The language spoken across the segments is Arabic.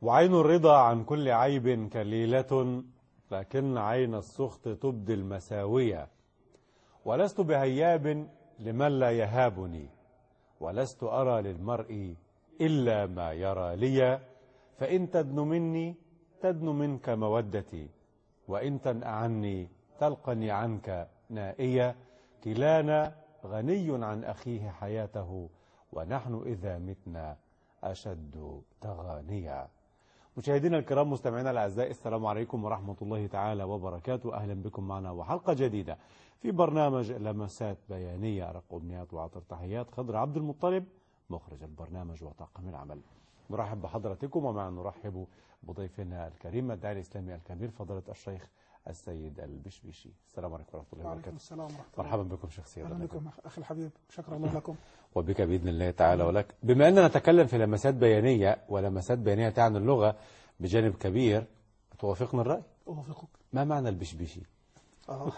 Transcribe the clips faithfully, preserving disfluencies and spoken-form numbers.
وعين الرضا عن كل عيب كليلة، لكن عين السخط تبدي المساوية. ولست بهياب لمن لا يهابني، ولست أرى للمرء إلا ما يرى لي. فإن تدن مني تدن منك مودتي، وإن تنأ عني تلقني عنك نائية. كلانا غني عن أخيه حياته، ونحن إذا متنا أشد تغانيا. مشاهدينا الكرام، مستمعينا الأعزاء، السلام عليكم ورحمة الله تعالى وبركاته. أهلا بكم معنا وحلقة جديدة في برنامج لمسات بيانية. أرق أمنيات وعطر تحيات خضر عبد المطلب، مخرج البرنامج وطاقم العمل. نرحب بحضراتكم، ومع نرحب بضيفنا الكريم الداعي الإسلامي الكبير فضيلة الشيخ السيد البشبيشي. السلام عليكم ورحمة الله وبركاته. السلام ورحمة الله. مرحبا بكم شيخ سيد. أهلا بكم أخي الحبيب، شكرا الله لكم. وبك بإذن الله تعالى ولك. بما أننا نتكلم في لمسات بيانية، ولمسات بيانية تعني اللغة بجانب كبير، توافقنا الرأي؟ أوافقك. ما معنى البشبيشي؟ آه.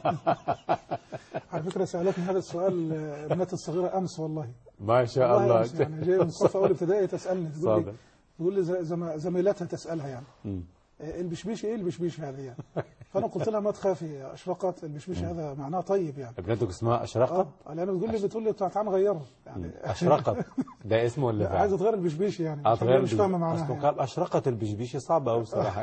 على فكرة سألتني هذا السؤال ابنتي الصغيرة أمس والله. ما شاء الله. يعني جاي من صف أول ابتدائي تسألني، تقول لي تقول لي زم... زميلتها تسألها يعني م. البشبيشي إيه البشبيشي هذه يعني؟ فأنا قلت لها ما تخافي، أشرقت. البشبيشي هذا معناه طيب يعني. ابنتك اسمها أشرقت؟ اه لأنه بتقول لي بتقول لي تعال غيرها يعني. أشرقت ده اسمه ولا فعل؟ عايزة تغير البشبيشي يعني. أتغير مش فاهمة معناها. أصله قال أشرقت البشبيشي صعبة أوي بصراحة.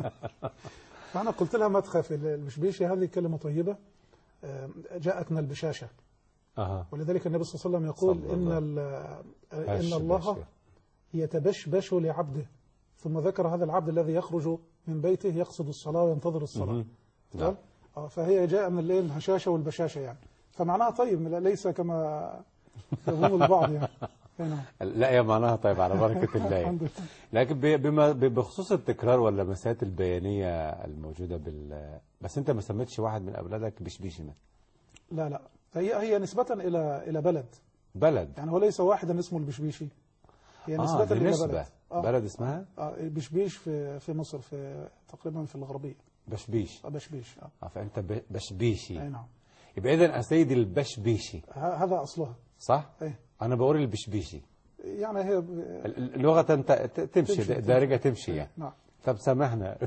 فأنا قلت لها ما تخافي، البشبيشي هذه كلمة طيبة جاءت من البشاشة. أه. ولذلك النبي صلى الله عليه وسلم يقول إن إن الله يتبشبش لعبده، ثم ذكر هذا العبد الذي يخرج من بيته يقصد الصلاة وينتظر الصلاة. نعم. فهي جاء من الليل الهشاشة والبشاشة يعني، فمعناها طيب ليس كما يظن البعض يعني. لا يا معناها طيب على بركة الله. لكن بما بخصوص التكرار واللمسات البيانية الموجودة بال بس أنت ما سميتش واحد من أولادك بشبيشي؟ لا لا، هي هي نسبة إلى إلى بلد بلد يعني، هو ليس واحدا اسمه البشبيشي، هي نسبة آه إلى نسبة. بلد. آه. بلد اسمها آه بشبيش في في مصر، في تقريبا في الغربية. بشبيش. آه بشبيش. آه. آه فأنت بشبيشي. أي نعم. يبقى إذن أسيد البشبيشي هذا أصلها صح؟ إيه؟ أنا بقول البشبيشي يعني هي اللغة تمشي دارجة تمشي يعني. نعم. طب سامحنا.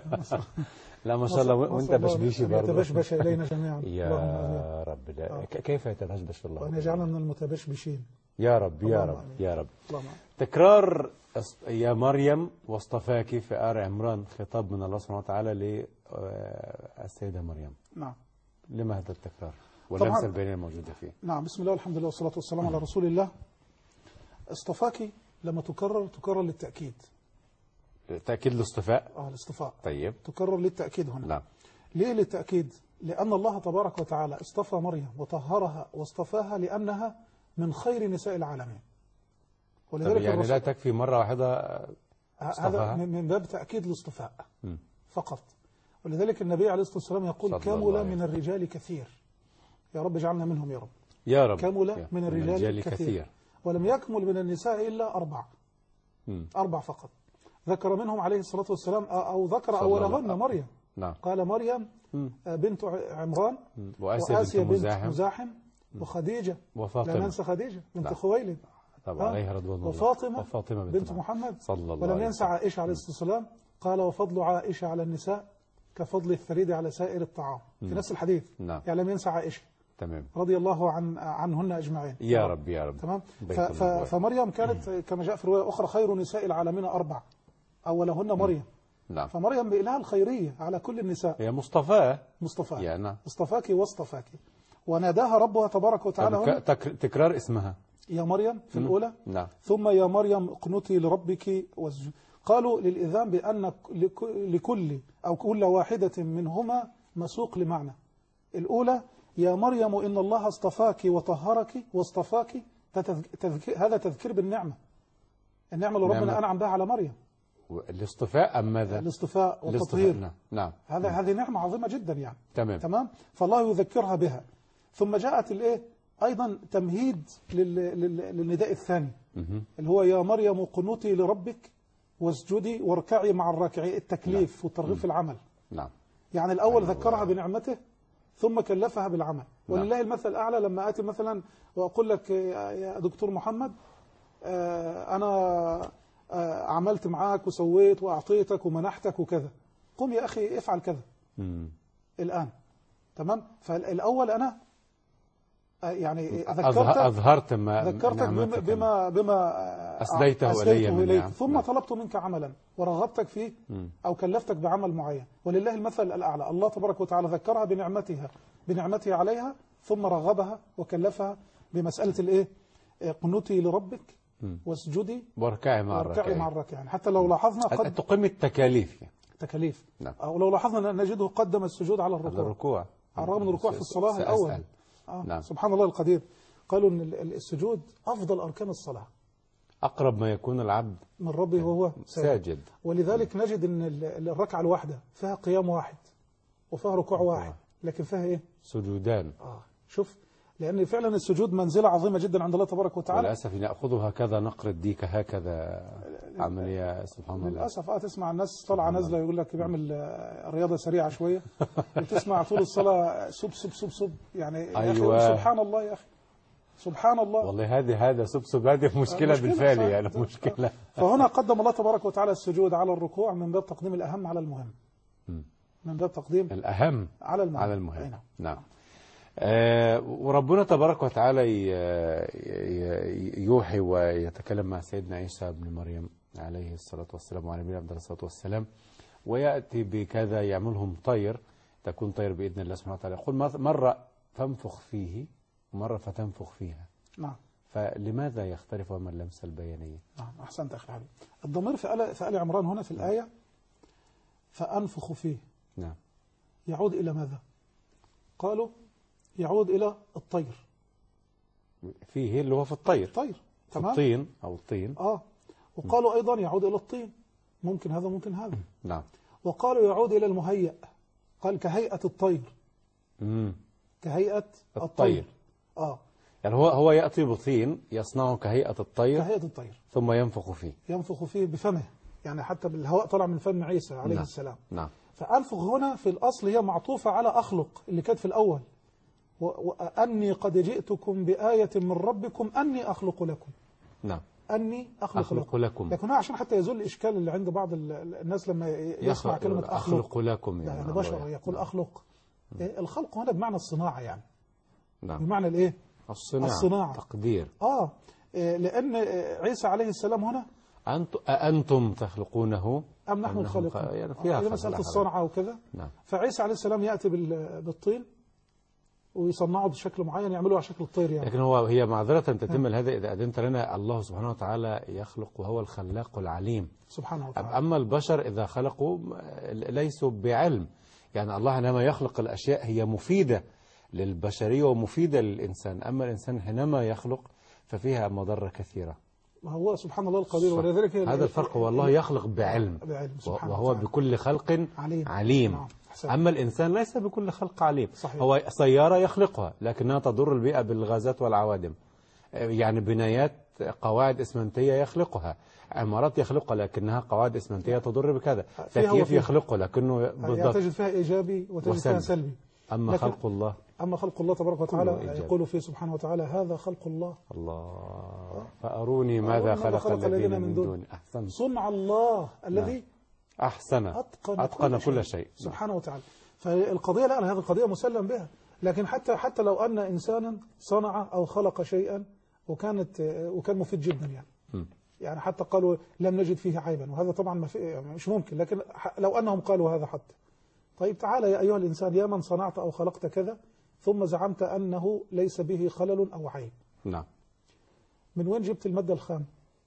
لا ما شاء الله، وانت بشبيشي برضه. يتبشبش إلينا جميعا يا رب. لا آه. كيف يتبشبش الله؟ وأن يجعلنا من المتبشبشين يا رب يا رب أمين. يا رب. الله. تكرار يا مريم واصطفاك في آل عمران، خطاب من الله سبحانه وتعالى للسيدة مريم. نعم. لما هذا التكرار واللمسة البيانية الموجودة فيه؟ نعم. بسم الله والحمد لله والصلاة والسلام على رسول الله. اصطفاك لما تكرر تكرر للتأكيد. تأكيد الاصطفاء. اه الاصطفاء. طيب. تكرر للتأكيد هنا. نعم. ليه للتأكيد؟ لأن الله تبارك وتعالى اصطفى مريم وطهرها واصطفاها لأنها من خير نساء العالمين. ولذلك يعني لا تكفي مرة واحدة اصطفاها؟ هذا من باب تأكيد الاصطفاء فقط. ولذلك النبي عليه الصلاة والسلام يقول كمل من الرجال كثير. يا رب اجعلنا منهم يا رب. يا رب. كمل من الرجال كثير. كثير ولم يكمل من النساء إلا أربع. مم. أربع فقط. ذكر منهم عليه الصلاة والسلام، أو ذكر أولهن مريم. نعم. قال مريم مم. بنت عمران، وآسيا بنت مزاحم, مزاحم وخديجة، وفاطمة. لا ننسى خديجة بنت خويلد طبعا عليها رضوان الله، وفاطمة, وفاطمة بنت, بنت محمد صلى الله عليه وسلم. ولم ينسى عائشة عليه الصلاة والسلام، قال وفضل عائشة على النساء كفضل الثريد على سائر الطعام. مم. في نفس الحديث. نعم. يعني لم ينسى عائشة. تمام. رضي الله عن عنهن أجمعين. يا تمام. رب يا رب. تمام. فمريم كانت كما جاء في رواية أخرى خير نساء العالمين أربع، أولهن مريم. نعم. فمريم بإله الخيرية على كل النساء. هي مصطفاة. مصطفاة. يعني نعم. اصطفاك واصطفاك. وناداها ربها تبارك وتعالى هنا. تكرار اسمها يا مريم في مم. الأولى. نعم. ثم يا مريم اقنتي لربك واسجدي. قالوا للإذان بأن لكل أو كل واحدة منهما مسوق لمعنى. الأولى يا مريم إن الله اصطفاك وطهرك واصطفاك، هذا تذكير بالنعمة، النعمة اللي ربنا أنعم بها على مريم. الاصطفاء أم ماذا؟ الاصطفاء والتطهير. نعم. نعم. هذا هذه نعمة عظيمة جدا يعني. تمام. تمام. فالله يذكرها بها. ثم جاءت الايه أيضا تمهيد للنداء الثاني اللي هو يا مريم قنوتي لربك واسجدي واركعي مع الراكعين، التكليف والترغيب في العمل. نعم. يعني الأول أيوة. ذكرها بنعمته ثم كلفها بالعمل. نعم. ولله المثل الأعلى لما آتي مثلا وأقول لك يا دكتور محمد أنا آه، عملت معاك وسويت وأعطيتك ومنحتك وكذا، قم يا أخي افعل كذا مم. الآن. تمام. فالأول أنا آه، يعني أظه- ذكرتك أظهرت ما ذكرتك بما نعمتك. بما, بما أسديته إلي من نعم. ثم نعم. طلبت منك عملا ورغبتك فيه مم. أو كلفتك بعمل معين. ولله المثل الأعلى، الله تبارك وتعالى ذكرها بنعمتها بنعمته عليها، ثم رغبها وكلفها بمسألة الإيه؟ قنوتي لربك مم. واسجدي واركعي مع واركعي الراكعين. مع الراكعين. حتى لو لاحظنا قد تقيم التكاليف يعني. تكاليف، نعم. أو لو لاحظنا نجده قدم السجود على هذا الركوع الركوع على الرغم من الركوع في الصلاة سأسأل. الأول. آه. نعم. سبحان الله القدير. قالوا أن السجود أفضل أركان الصلاة، أقرب ما يكون العبد من ربه وهو ساجد. ساجد. ولذلك نجد أن ال- الركعة الواحدة فيها قيام واحد وفيها ركوع واحد، لكن فيها إيه؟ سجودان. آه. شوف، لأن فعلا السجود منزلة عظيمة جدا عند الله تبارك وتعالى. وللأسف نأخذه هكذا نقر الديك هكذا عملية سبحان الله. للأسف اه تسمع الناس طالعة نازلة يقول لك بيعمل آه، رياضة سريعة شوية، وتسمع طول الصلاة سب سب سب سب يعني. يا أيوة. أخي سبحان الله يا أخي، سبحان الله. والله هذه هذا سبسب هذه مشكلة, مشكلة بالفعل صح. يعني مشكلة. فهنا قدم الله تبارك وتعالى السجود على الركوع من باب تقديم الأهم على المهم. مم. من باب تقديم الأهم على المهم. على المهم. أي نعم. نعم. آه وربنا تبارك وتعالى ي- ي- يوحي ويتكلم مع سيدنا عيسى بن مريم عليه الصلاة والسلام وعلى نبينا عليه الصلاة والسلام، ويأتي بكذا يعملهم طير، تكون طير بإذن الله سبحانه وتعالى. يقول مرة فانفخ فيه ومرة فتنفخ فيها. نعم. فلماذا يختلف من اللمسة البيانية؟ نعم أحسنت أخي الحبيب. الضمير في آل في آل عمران هنا في الآية فأنفخ فيه نعم. يعود إلى ماذا؟ قالوا يعود إلى الطير. فيه اللي هو في الطير، طير. في تمام. الطين أو الطين. آه. وقالوا أيضا يعود إلى الطين، ممكن هذا ممكن هذا. نعم. وقالوا يعود إلى المهيئ، قال كهيئة الطير. مم. كهيئة الطير, الطير. آه. يعني هو هو يأتي بطين يصنعه كهيئة الطير كهيئة الطير ثم ينفخ فيه. ينفخ فيه بفمه، يعني حتى بالهواء طلع من فم عيسى عليه نعم. السلام. نعم. فأنفخ هنا في الأصل هي معطوفة على أخلق اللي كانت في الأول، وأني قد جئتكم بآية من ربكم أني أخلق لكم. نعم. أني أخلق, أخلق لكم. لكن هنا عشان حتى يزول الإشكال اللي عند بعض ال- الناس لما يسمع يخلق كلمة أخلق, أخلق لكم يعني, يعني يعني بشر الله يقول نعم. أخلق. إيه الخلق هنا بمعنى الصناعة، يعني نعم. بمعنى الإيه؟ الصناعة. الصناعة. تقدير. آه إيه، لأن عيسى عليه السلام هنا أنت أأنتم تخلقونه أم نحن الخالقون، يعني فيها آه مسألة الصنعة وكذا. نعم. فعيسى عليه السلام يأتي بال- بالطين ويصنعه بشكل معين يعملوه على شكل الطير يعني. لكن هو هي معذرة تتم هذا إذا أذنت لنا. الله سبحانه وتعالى يخلق وهو الخلاق العليم سبحانه وتعالى. أما البشر إذا خلقوا ليسوا بعلم، يعني الله حينما يخلق الأشياء هي مفيدة للبشرية ومفيدة للإنسان، أما الإنسان حينما يخلق ففيها مضرة كثيرة. هو سبحان الله القدير. ولذلك هذا الفرق، والله يخلق بعلم, بعلم سبحانه وهو وتعالى. بكل خلق عليم, عليم. نعم. أما الإنسان ليس بكل خلق عليم. صحيح. هو سيارة يخلقها لكنها تضر البيئة بالغازات والعوادم، يعني بنايات قواعد إسمنتية يخلقها، عمارات يخلقها لكنها قواعد إسمنتية تضر بكذا، تكييف يخلقه لكنه يعني تجد فيها إيجابي وتجد فيها سلبي. أما خلق الله أما خلق الله تبارك وتعالى يقول فيه سبحانه وتعالى هذا خلق الله. الله فأروني ماذا خلق, خلق الذين من دون. أحسن. صنع الله الذي أحسن أتقن, أتقن كل, كل شيء, شيء سبحانه وتعالى. فالقضية لا، هذه القضية مسلم بها. لكن حتى حتى لو أن إنسانا صنع أو خلق شيئا وكانت وكان مفيد جدا يعني م. يعني حتى قالوا لم نجد فيه عيبا، وهذا طبعا ما في يعني مش ممكن، لكن لو أنهم قالوا هذا حتى. طيب تعالى يا أيها الإنسان يا من صنعت أو خلقت كذا ثم زعمت أنه ليس به خلل أو عيب. نعم. من وين جبت المادة الخام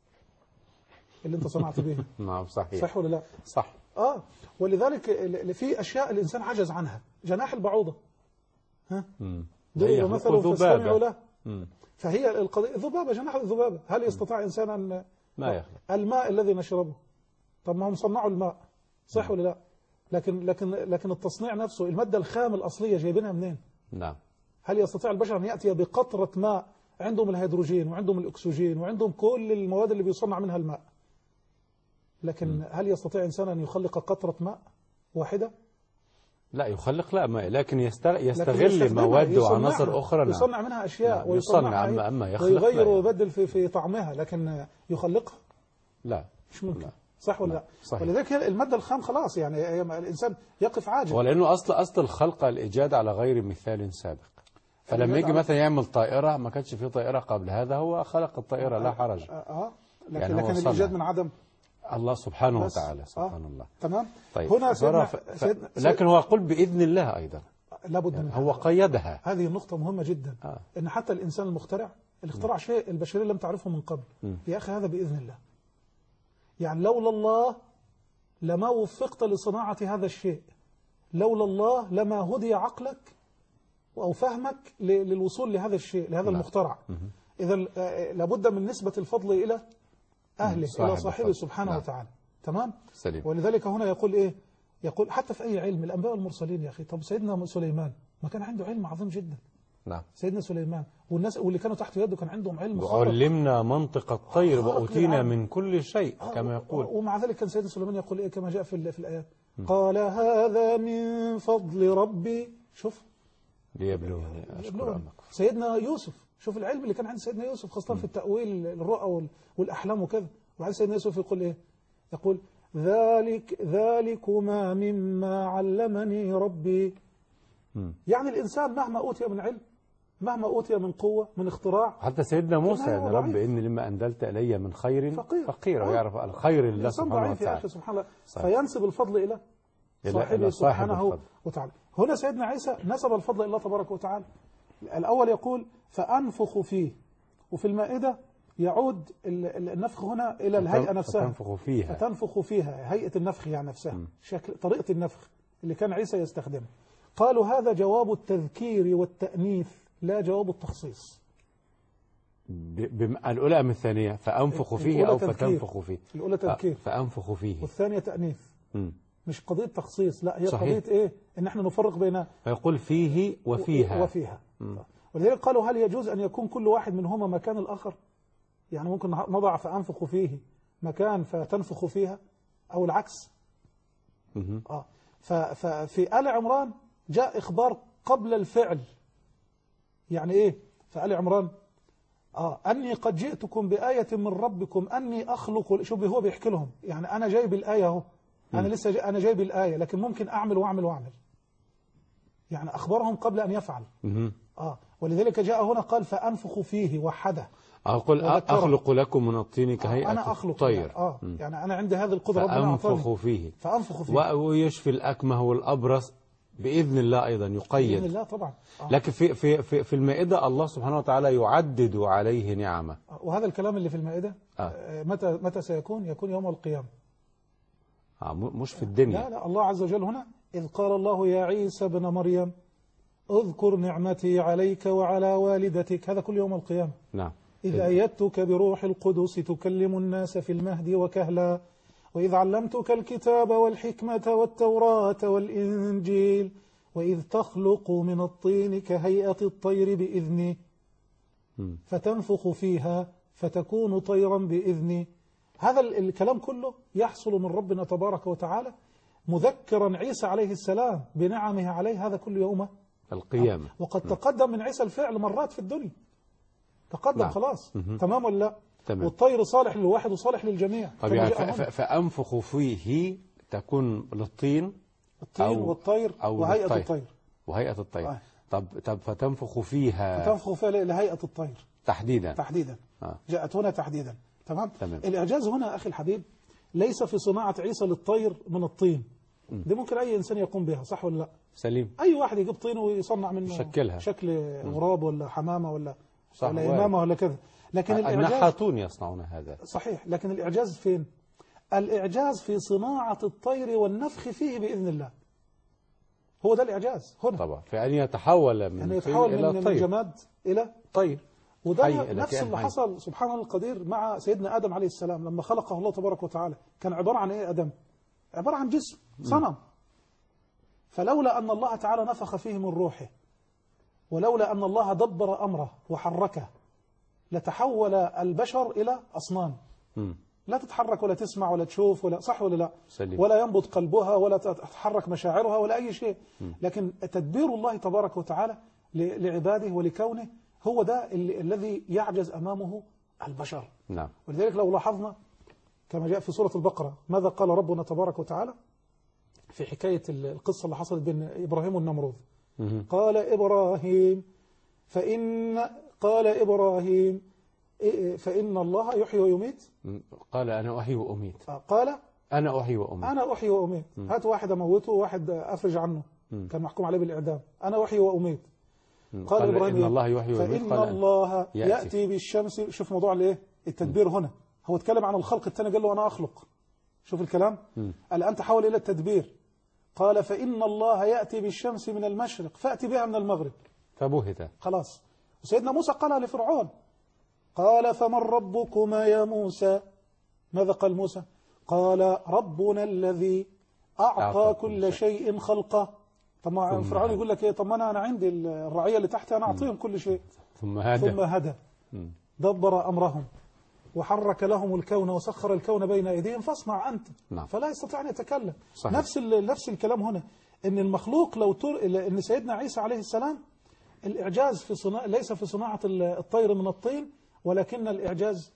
اللي أنت صنعت به؟ نعم صحيح. صح ولا لا؟ صح. آه ولذلك في أشياء الإنسان عجز عنها، جناح البعوضة ها ضرب مثل فاستمعوا له. مم. فهي القضية ذبابة، جناح الذبابة، هل يستطيع إنسان أن ما يخلق الماء الذي نشربه؟ طب ما هم صنعوا الماء صح ولا لا؟ لكن لكن لكن التصنيع نفسه المادة الخام الأصلية جايبينها منين؟ نعم. هل يستطيع البشر أن يأتي بقطرة ماء عندهم الهيدروجين وعندهم الأكسجين وعندهم كل المواد اللي بيصنع منها الماء، لكن م. هل يستطيع إنسان أن يخلق قطرة ماء واحدة؟ لا يخلق لا ماء، لكن يستغل مواد وعناصر أخرى. يصنع منها أشياء نعم. ويصنع أما أما يخلق ويغير ويبدل في في طعمها، لكن يخلقها لا. مش ممكن. لا. صح ولا لا؟ صحيح. ولذلك المادة الخام خلاص يعني الإنسان يقف عاجز. ولأنه أصل أصل الخلق الإيجاد على غير مثال سابق. فلما يجي مثلا يعمل طائرة ما كانش في طائرة قبل هذا، هو خلق الطائرة لا حرج. اه, آه. لكن, يعني لكن الإيجاد من عدم الله سبحانه وتعالى. سبحان آه. الله. تمام. طيب. هنا سيدنا ف... ف... سيدنا لكن هو يقول بإذن الله أيضا. لابد يعني من هو قيدها. هذه النقطة مهمة جدا. آه. إن حتى الإنسان المخترع اللي اخترع شيء البشرية لم تعرفه من قبل. م. يا أخي هذا بإذن الله. يعني لولا الله لما وفقت لصناعة هذا الشيء، لولا الله لما هدي عقلك أو فهمك للوصول لهذا الشيء، لهذا المخترع. إذا لابد من نسبة الفضل إلى أهله، إلى صاحبه سبحانه نعم. وتعالى. تمام؟ سليم. ولذلك هنا يقول إيه؟ يقول حتى في أي علم، الأنبياء والمرسلين يا أخي. طب سيدنا سليمان ما كان عنده علم عظيم جدا. نعم. سيدنا سليمان والناس واللي كانوا تحت يده كان عندهم علم خارق. وعلمنا منطق الطير وأوتينا من كل شيء كما يقول. ومع ذلك كان سيدنا سليمان يقول إيه كما جاء في في الآيات؟ قال هذا من فضل ربي. شوف ليبلوني أشكر أم أكفر. سيدنا يوسف، شوف العلم اللي كان عند سيدنا يوسف خاصة في التأويل الرؤى والأحلام وكذا. وبعد سيدنا يوسف يقول إيه؟ يقول ذلك ذلكما مما علمني ربي. م. يعني الإنسان مهما أوتي من علم، مهما أوتي من قوة، من اختراع. حتى سيدنا موسى يعني رب إني لما أنزلت إلي من خير فقير, فقير ويعرف الخير لله سبحانه وتعالى. سبحان الله. فينسب الفضل إلى صاحبه سبحانه وتعالى. هنا سيدنا عيسى نسب الفضل إلى الله تبارك وتعالى. الأول يقول فأنفخ فيه، وفي المائدة يعود النفخ هنا إلى الهيئة نفسها. فتنفخ فيها فتنفخ فيها هيئة النفخ يعني نفسها. م. شكل طريقة النفخ اللي كان عيسى يستخدمها. قالوا هذا جواب التذكير والتأنيث لا جواب التخصيص. الأولى من الثانية فأنفخ فيه أو فتنفخ فيه. الأولى تذكير فأنفخ فيه والثانية تأنيث. م. مش قضية تخصيص، لا هي صحيح. قضية إيه؟ إن احنا نفرق بين فيقول فيه وفيها وفيها. ولذلك قالوا هل يجوز أن يكون كل واحد منهما مكان الآخر؟ يعني ممكن نضع فأنفخ فيه مكان فتنفخ فيها أو العكس. آه. ففي آل عمران جاء إخبار قبل الفعل. يعني إيه في آل عمران؟ آه أني قد جئتكم بآية من ربكم أني أخلق. شوف هو بيحكي لهم يعني أنا جايب الآية اهو، أنا لسه جاي أنا جايب الآية لكن ممكن أعمل وأعمل وأعمل. يعني أخبرهم قبل أن يفعل. آه ولذلك جاء هنا قال فأنفخ فيه وحده. أقول أخلق لكم من الطين كهيئة أنا أخلق الطير. آه يعني أنا عندي هذه القدرة فأنفخ فيه فأنفخ فيه ويشفي الأكمه والأبرص بإذن الله أيضا يقيد. بإذن الله طبعا. آه. لكن في في في في المائدة الله سبحانه وتعالى يعدد عليه نعمة. آه. وهذا الكلام اللي في المائدة آه. متى متى سيكون؟ يكون يوم القيامة. آه مش في الدنيا. لا لا الله عز وجل هنا إذ قال الله يا عيسى ابن مريم اذكر نعمتي عليك وعلى والدتك. هذا كل يوم القيامة. نعم. إذ أيدتك بروح القدس تكلم الناس في المهد وكهلا وإذ علمتك الكتاب والحكمة والتوراة والإنجيل وإذ تخلق من الطين كهيئة الطير بإذني فتنفخ فيها فتكون طيرا بإذني. هذا الكلام كله يحصل من ربنا تبارك وتعالى مذكرا عيسى عليه السلام بنعمه عليه. هذا كل يوم القيامة. وقد تقدم من عيسى الفعل مرات في الدنيا. تقدم نعم. خلاص م-م. تمام ولا لا؟ تمام. والطير صالح للواحد وصالح للجميع. طب يعني فأنفخ فيه تكون للطين الطين أو والطير أو وهيئة الطير. الطير وهيئة الطير. آه. طب طب فتنفخ فيها فتنفخ فيها لهيئة الطير تحديدا. تحديدا. آه. جاءت هنا تحديدا. تمام؟ تمام. الإعجاز هنا أخي الحبيب ليس في صناعة عيسى للطير من الطين. م. دي ممكن أي إنسان يقوم بها صح ولا لا؟ سليم. أي واحد يجيب طين ويصنع منه شكلها شكل غراب ولا حمامة ولا ولا إمامة ولا كذا. لكن الإعجاز النحاتون يصنعون هذا. صحيح. لكن الإعجاز فين؟ الإعجاز في صناعة الطير والنفخ فيه بإذن الله. هو ده الإعجاز هنا. طبعا في أن يتحول من يعني يتحول إلى من طير. جماد إلى طير. وده نفس اللي حي. حصل سبحان الله القدير مع سيدنا آدم عليه السلام لما خلقه الله تبارك وتعالى. كان عبارة عن إيه آدم؟ عبارة عن جسم صنم. فلولا أن الله تعالى نفخ فيه من روحه ولولا أن الله دبر أمره وحركه لتحول البشر إلى أصنام م. لا تتحرك ولا تسمع ولا تشوف ولا صح ولا لا سليم. ولا ينبض قلبها ولا تتحرك مشاعرها ولا أي شيء م. لكن تدبير الله تبارك وتعالى لعباده ولكونه هو ده الذي يعجز أمامه البشر. نعم. ولذلك لو لاحظنا كما جاء في سورة البقرة. ماذا قال ربنا تبارك وتعالى في حكاية القصة اللي حصلت بين إبراهيم والنمرود؟ قال إبراهيم فإن قال إبراهيم فإن الله يحيي ويميت. قال أنا أحيي وأميت. قال أنا أحيي وأميت. أنا أحيي وأميت. هات واحد أموته وواحد أفرج عنه. م. كان محكوم عليه بالإعدام. أنا أحيي وأميت. قال, قال إبراهيم إن الله يحيي ويميت. فإن قال الله يأتي. يأتي بالشمس. شوف موضوع الإيه؟ التدبير. م. هنا هو اتكلم عن الخلق، الثاني قال له أنا أخلق. شوف الكلام. م. قال أنت حول إلى التدبير. قال فإن الله يأتي بالشمس من المشرق فأتي بها من المغرب. فبهت خلاص. وسيدنا موسى قالها لفرعون. قال فمن ربكما يا موسى؟ ماذا قال موسى؟ قال ربنا الذي أعطى كل شيء خلقه. طب فرعون يقول لك إيه؟ طب أنا أنا عندي الرعية اللي تحتي أنا أعطيهم كل شيء. ثم هدى ثم هدى دبر أمرهم وحرك لهم الكون وسخر الكون بين أيديهم فاصنع أنت. نعم. فلا يستطيع أن يتكلم. صحيح. نفس نفس الكلام هنا، إن المخلوق لو تر... إن سيدنا عيسى عليه السلام الإعجاز في صناعة ليس في صناعة الطير من الطين، ولكن الإعجاز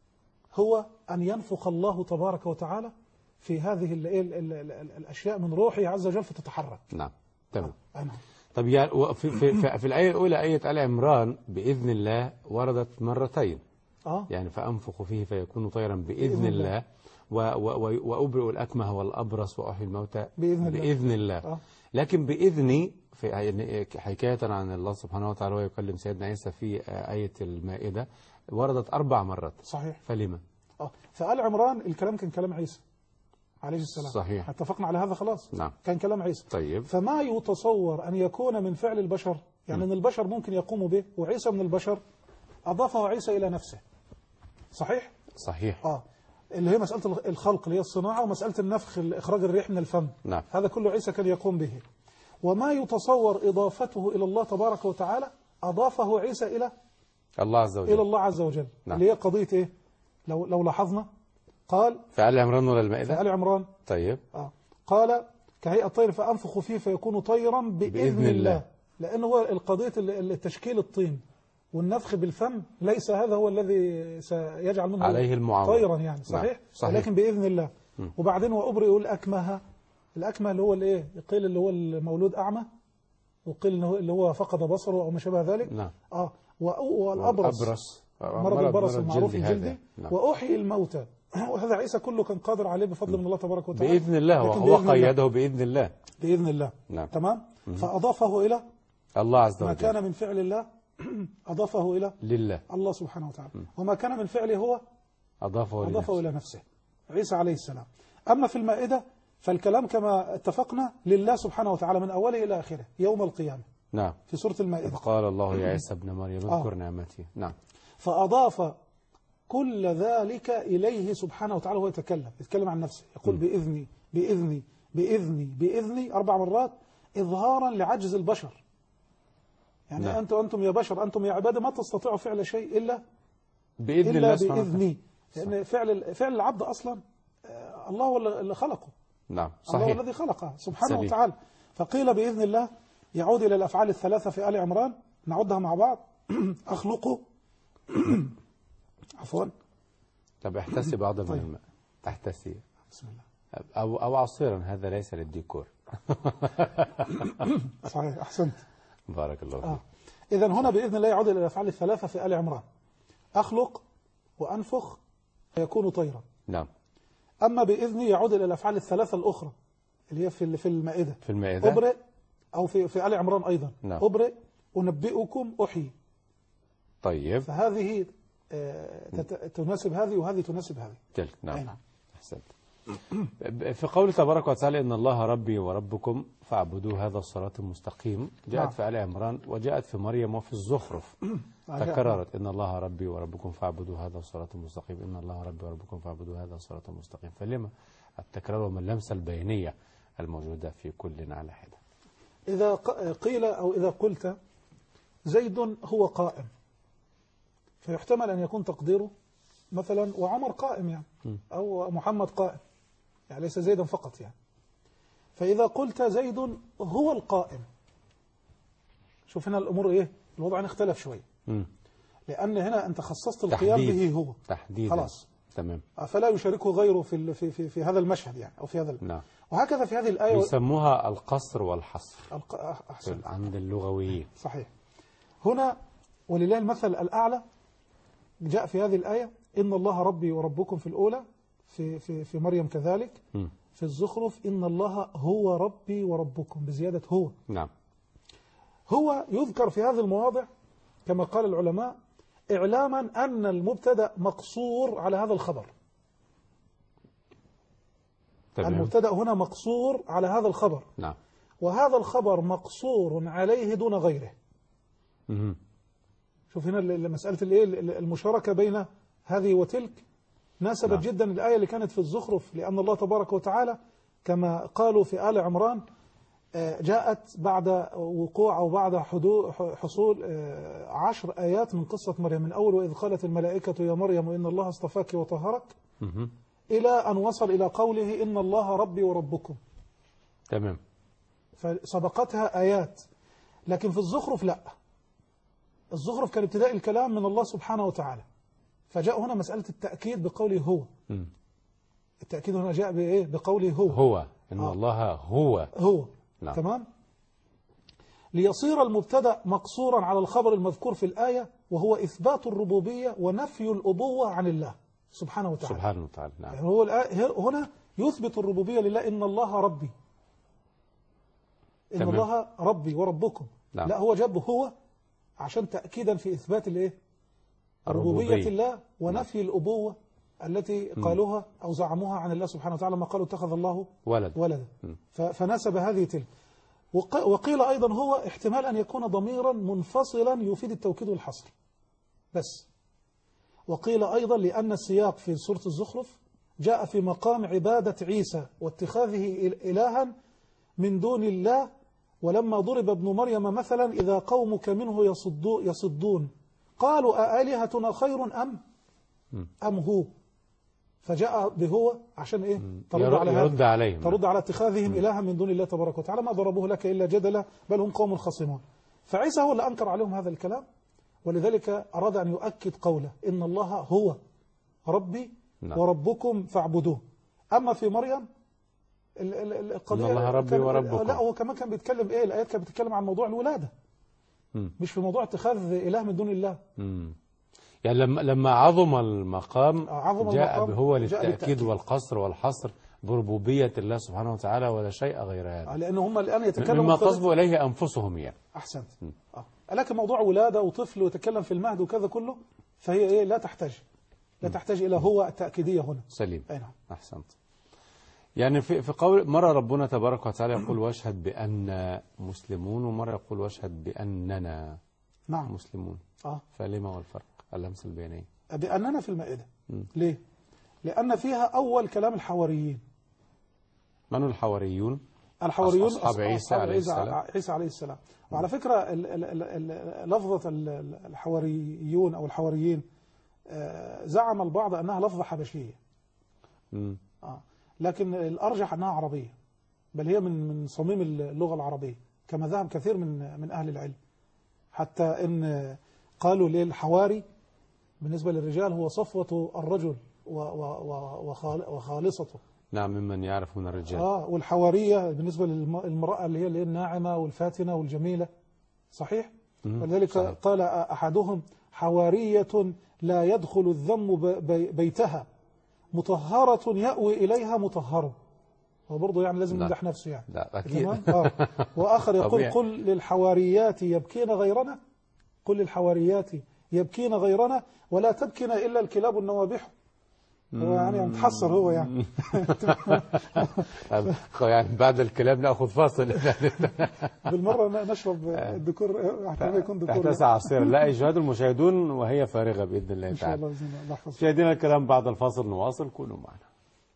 هو أن ينفخ الله تبارك وتعالى في هذه ال ال ال ال الأشياء من روحه عز وجل فتتحرك. نعم تمام. آه. طب يعني في, في, في, في الآية الأولى آية آل عمران بإذن الله وردت مرتين. آه. يعني فأنفخ فيه فيكون طيرا بإذن, بإذن الله, الله. وأبرئ الأكمه والأبرص وأحيي الموتى بإذن, بإذن الله, الله. آه. لكن بإذني في حكاية عن الله سبحانه وتعالى ويكلم سيدنا عيسى في آية المائدة وردت أربع مرات. صحيح. فلما؟ آه. فآل عمران الكلام كان كلام عيسى عليه السلام. صحيح. اتفقنا على هذا خلاص. نعم. كان كلام عيسى. طيب. فما يتصور أن يكون من فعل البشر، يعني م. أن البشر ممكن يقوموا به وعيسى من البشر، أضافه عيسى إلى نفسه. صحيح؟ صحيح. آه. اللي هي مسألة الخلق اللي هي الصناعة، ومسألة النفخ إخراج الريح من الفم. نعم. هذا كله عيسى كان يقوم به. وما يتصور إضافته إلى الله تبارك وتعالى أضافه عيسى إلى الله عز وجل. إلى الله عز وجل. نعم. اللي هي قضية إيه؟ لو لو لاحظنا قال في آل عمران ولا المائدة؟ في آل عمران. طيب. آه. قال كهيئة الطير فأنفخ فيه فيكون طيرا بإذن, بإذن الله. الله. لأنه هو القضية التشكيل الطين والنفخ بالفم ليس هذا هو الذي سيجعل منه عليه المعاون طيرا يعني. صحيح؟ نعم. صحيح. لكن بإذن الله. م. وبعدين وأبرئ الأكمه. الأكمه اللي هو الإيه؟ قيل اللي هو المولود أعمى، وقيل إنه اللي هو فقد بصره أو ما شابه ذلك. نعم. آه. والأبرص والأبرص مرض البرص المعروف الجلدي. نعم. وأحيي الموتى. وهذا عيسى كله كان قادر عليه بفضل من الله تبارك وتعالى بإذن الله، وهو قيده بإذن الله. بإذن الله. نعم. تمام. فأضافه إلى الله عز وجل. ما كان من فعل الله أضافه إلى لله الله سبحانه وتعالى، وما كان من فعله هو أضافه, أضافه إلى نفسه عيسى عليه السلام. أما في المائدة فالكلام كما اتفقنا لله سبحانه وتعالى من أوله إلى آخره يوم القيامة. نعم. في سورة المائدة قال الله يا عيسى ابن مريم اذكر آه. نعمتي. نعم. فأضاف كل ذلك إليه سبحانه وتعالى وهو يتكلم يتكلم عن نفسه، يقول م. بإذني بإذني بإذني بإذني أربع مرات إظهارا لعجز البشر. يعني نعم. أنتم أنتم يا بشر، أنتم يا عبادي ما تستطيعوا فعل شيء إلا بإذن إلا الله بإذني، لأن فعل فعل العبد أصلا الله هو اللي خلقه. نعم. صحيح. الله الذي خلقه سبحانه سبيل. وتعالى. فقيل بإذن الله يعود إلى الأفعال الثلاثة في آل عمران، نعدها مع بعض. أخلقه عفوا طب احتسي بعض من طيب. الماء احتسي بسم الله أو, أو عصيرا، هذا ليس للديكور. صحيح أحسنت بارك الله فيك. آه. إذن هنا بإذن الله يعود إلى الأفعال الثلاثة في آل عمران، أخلق وأنفخ فيكون طيرا. نعم. أما بإذني يعود إلى الأفعال الثلاثة الأخرى اللي هي في في المائدة. في المائدة أبرئ، أو في في آل عمران أيضا. نعم. أبرئ أنبئكم أحيي. طيب. فهذه تناسب هذه وهذه تناسب هذه. تلك. نعم. نعم. أحسنت. في قول تبارك وتعالى إن الله ربي وربكم فاعبدوا هذا الصراط المستقيم، جاءت نعم. في آل عمران وجاءت في مريم وفي الزخرف تكررت إن الله ربي وربكم فاعبدوا هذا الصراط المستقيم، إن الله ربي وربكم فاعبدوا هذا الصراط المستقيم. فلما التكرار وما اللمسة البينية الموجودة في كل على حدة؟ إذا قيل أو إذا قلت زيد هو قائم، فيحتمل أن يكون تقديره مثلا وعمر قائم يعني، أو محمد قائم، يعني ليس زيدا فقط يعني. فإذا قلت زيد هو القائم، شوف هنا الأمور إيه، الوضع اختلف شوي، لأن هنا أنت خصصت القيام به هو تحديدا. خلاص. تمام. فلا يشاركه غيره في في في, في هذا المشهد يعني أو في هذا. نعم. وهكذا في هذه الآية يسموها القصر والحصر أحسن عند اللغويين. صحيح. هنا ولله المثل الأعلى جاء في هذه الآية إن الله ربي وربكم في الأولى، في في في مريم كذلك، م. في الزخرف إن الله هو ربي وربكم بزيادة هو. نعم. هو يذكر في هذه المواضع كما قال العلماء إعلاما أن المبتدأ مقصور على هذا الخبر. تمام. المبتدأ هنا مقصور على هذا الخبر. نعم. وهذا الخبر مقصور عليه دون غيره. مم. شوف هنا مسألة المشاركة بين هذه وتلك ناسبت نعم. جدا الآية اللي كانت في الزخرف، لأن الله تبارك وتعالى كما قالوا في آل عمران جاءت بعد وقوع أو بعد حصول عشر آيات من قصة مريم، من أول وإذ قالت الملائكة يا مريم إن الله اصطفاك وطهرك مم. إلى أن وصل إلى قوله إن الله ربي وربكم. تمام. فسبقتها آيات. لكن في الزخرف لا، الزخرف كان ابتداء الكلام من الله سبحانه وتعالى، فجاء هنا مسألة التأكيد بقوله هو. م. التأكيد هنا جاء بإيه؟ بقوله هو هو إن آه. الله هو هو. نعم. تمام. ليصير المبتدأ مقصورا على الخبر المذكور في الآية، وهو إثبات الربوبية ونفي الأبوة عن الله سبحانه وتعالى. سبحانه وتعالى. نعم. يعني هو هنا يثبت الربوبية لله، إن الله ربي، إن تمام. الله ربي وربكم. نعم. لا، هو جاب هو عشان تأكيدا في إثبات الإيه؟ ربوبية الله ونفي نعم. الأبوة التي قالوها أو زعموها عن الله سبحانه وتعالى، ما قالوا اتخذ الله ولد ولدا. فنسب هذه تلك. وقيل أيضا هو احتمال أن يكون ضميرا منفصلا يفيد التوكيد والحصر بس. وقيل أيضا لأن السياق في سورة الزخرف جاء في مقام عبادة عيسى واتخاذه إلها من دون الله، ولما ضرب ابن مريم مثلا إذا قومك منه يصدون قالوا أآلهتنا خير أم أم هو، فجاء بهو عشان إيه؟ ترد على يرد عليهم، ترد على اتخاذهم إلها من دون الله تبارك وتعالى، ما ضربوه لك إلا جدلا بل هم قوم خصمون. فعيسى هو اللي أنكر عليهم هذا الكلام، ولذلك أراد أن يؤكد قوله إن الله هو ربي نعم. وربكم فاعبدوه. أما في مريم القضية إن الله ربي وربكم، لا هو كمان كان بيتكلم إيه؟ الآيات كانت بتتكلم عن موضوع الولادة م. مش في موضوع اتخاذ إله من دون الله. م. يعني لما لما عظم المقام عظم جاء المقام هو للتأكيد والقصر والحصر بربوبية الله سبحانه وتعالى ولا شيء غير هذا، لأن هم الآن يتكلموا مما قصبوا إليه أنفسهم يعني. أحسنت. آه. لكن موضوع ولادة وطفل ويتكلم في المهد وكذا كله فهي إيه؟ لا تحتاج لا تحتاج إلى هو التأكيدية هنا. سليم. أي نعم. أحسنت. يعني في في قول مرة ربنا تبارك وتعالى يقول واشهد بأن مسلمون، ومرة يقول واشهد بأننا نعم مسلمون. آه. فلما والفرق اللمس البياني؟ بأننا في المائدة. م. ليه؟ لأن فيها أول كلام الحواريين. من الحواريون؟ الحواريون أصحاب عيسى عليه السلام. عيسى عليه السلام. وعلى فكرة لفظة الحواريون أو الحواريين زعم البعض أنها لفظة حبشية. م. آه. لكن الأرجح أنها عربية، بل هي من من صميم اللغة العربية كما ذهب كثير من من أهل العلم، حتى إن قالوا للحواري بالنسبة للرجال هو صفوة الرجل وخالصته. نعم، ممن يعرف من الرجال. آه والحوارية بالنسبة للمرأة اللي هي اللي الناعمة والفاتنة والجميلة. صحيح؟ ولذلك صحيح. قال أحدهم حوارية لا يدخل الذم بيتها مطهرة يأوي إليها مطهرة. هو برضه يعني لازم يمدح نفسه يعني. لا أكيد. آه. وآخر يقول قل للحواريات يبكين غيرنا، قل للحواريات يبكين غيرنا ولا تبكين إلا الكلاب النوابح. هو يعني متحسر هو يعني. يعني بعد الكلام نأخذ فاصل. بالمرة نشرب الدكور احتمال يكون دكور. تسع عصير. لا يشاهد المشاهدون وهي فارغة بإذن الله تعالى. إن شاء الله بإذن الله. مشاهدينا الكرام بعد الفاصل نواصل، كونوا معنا.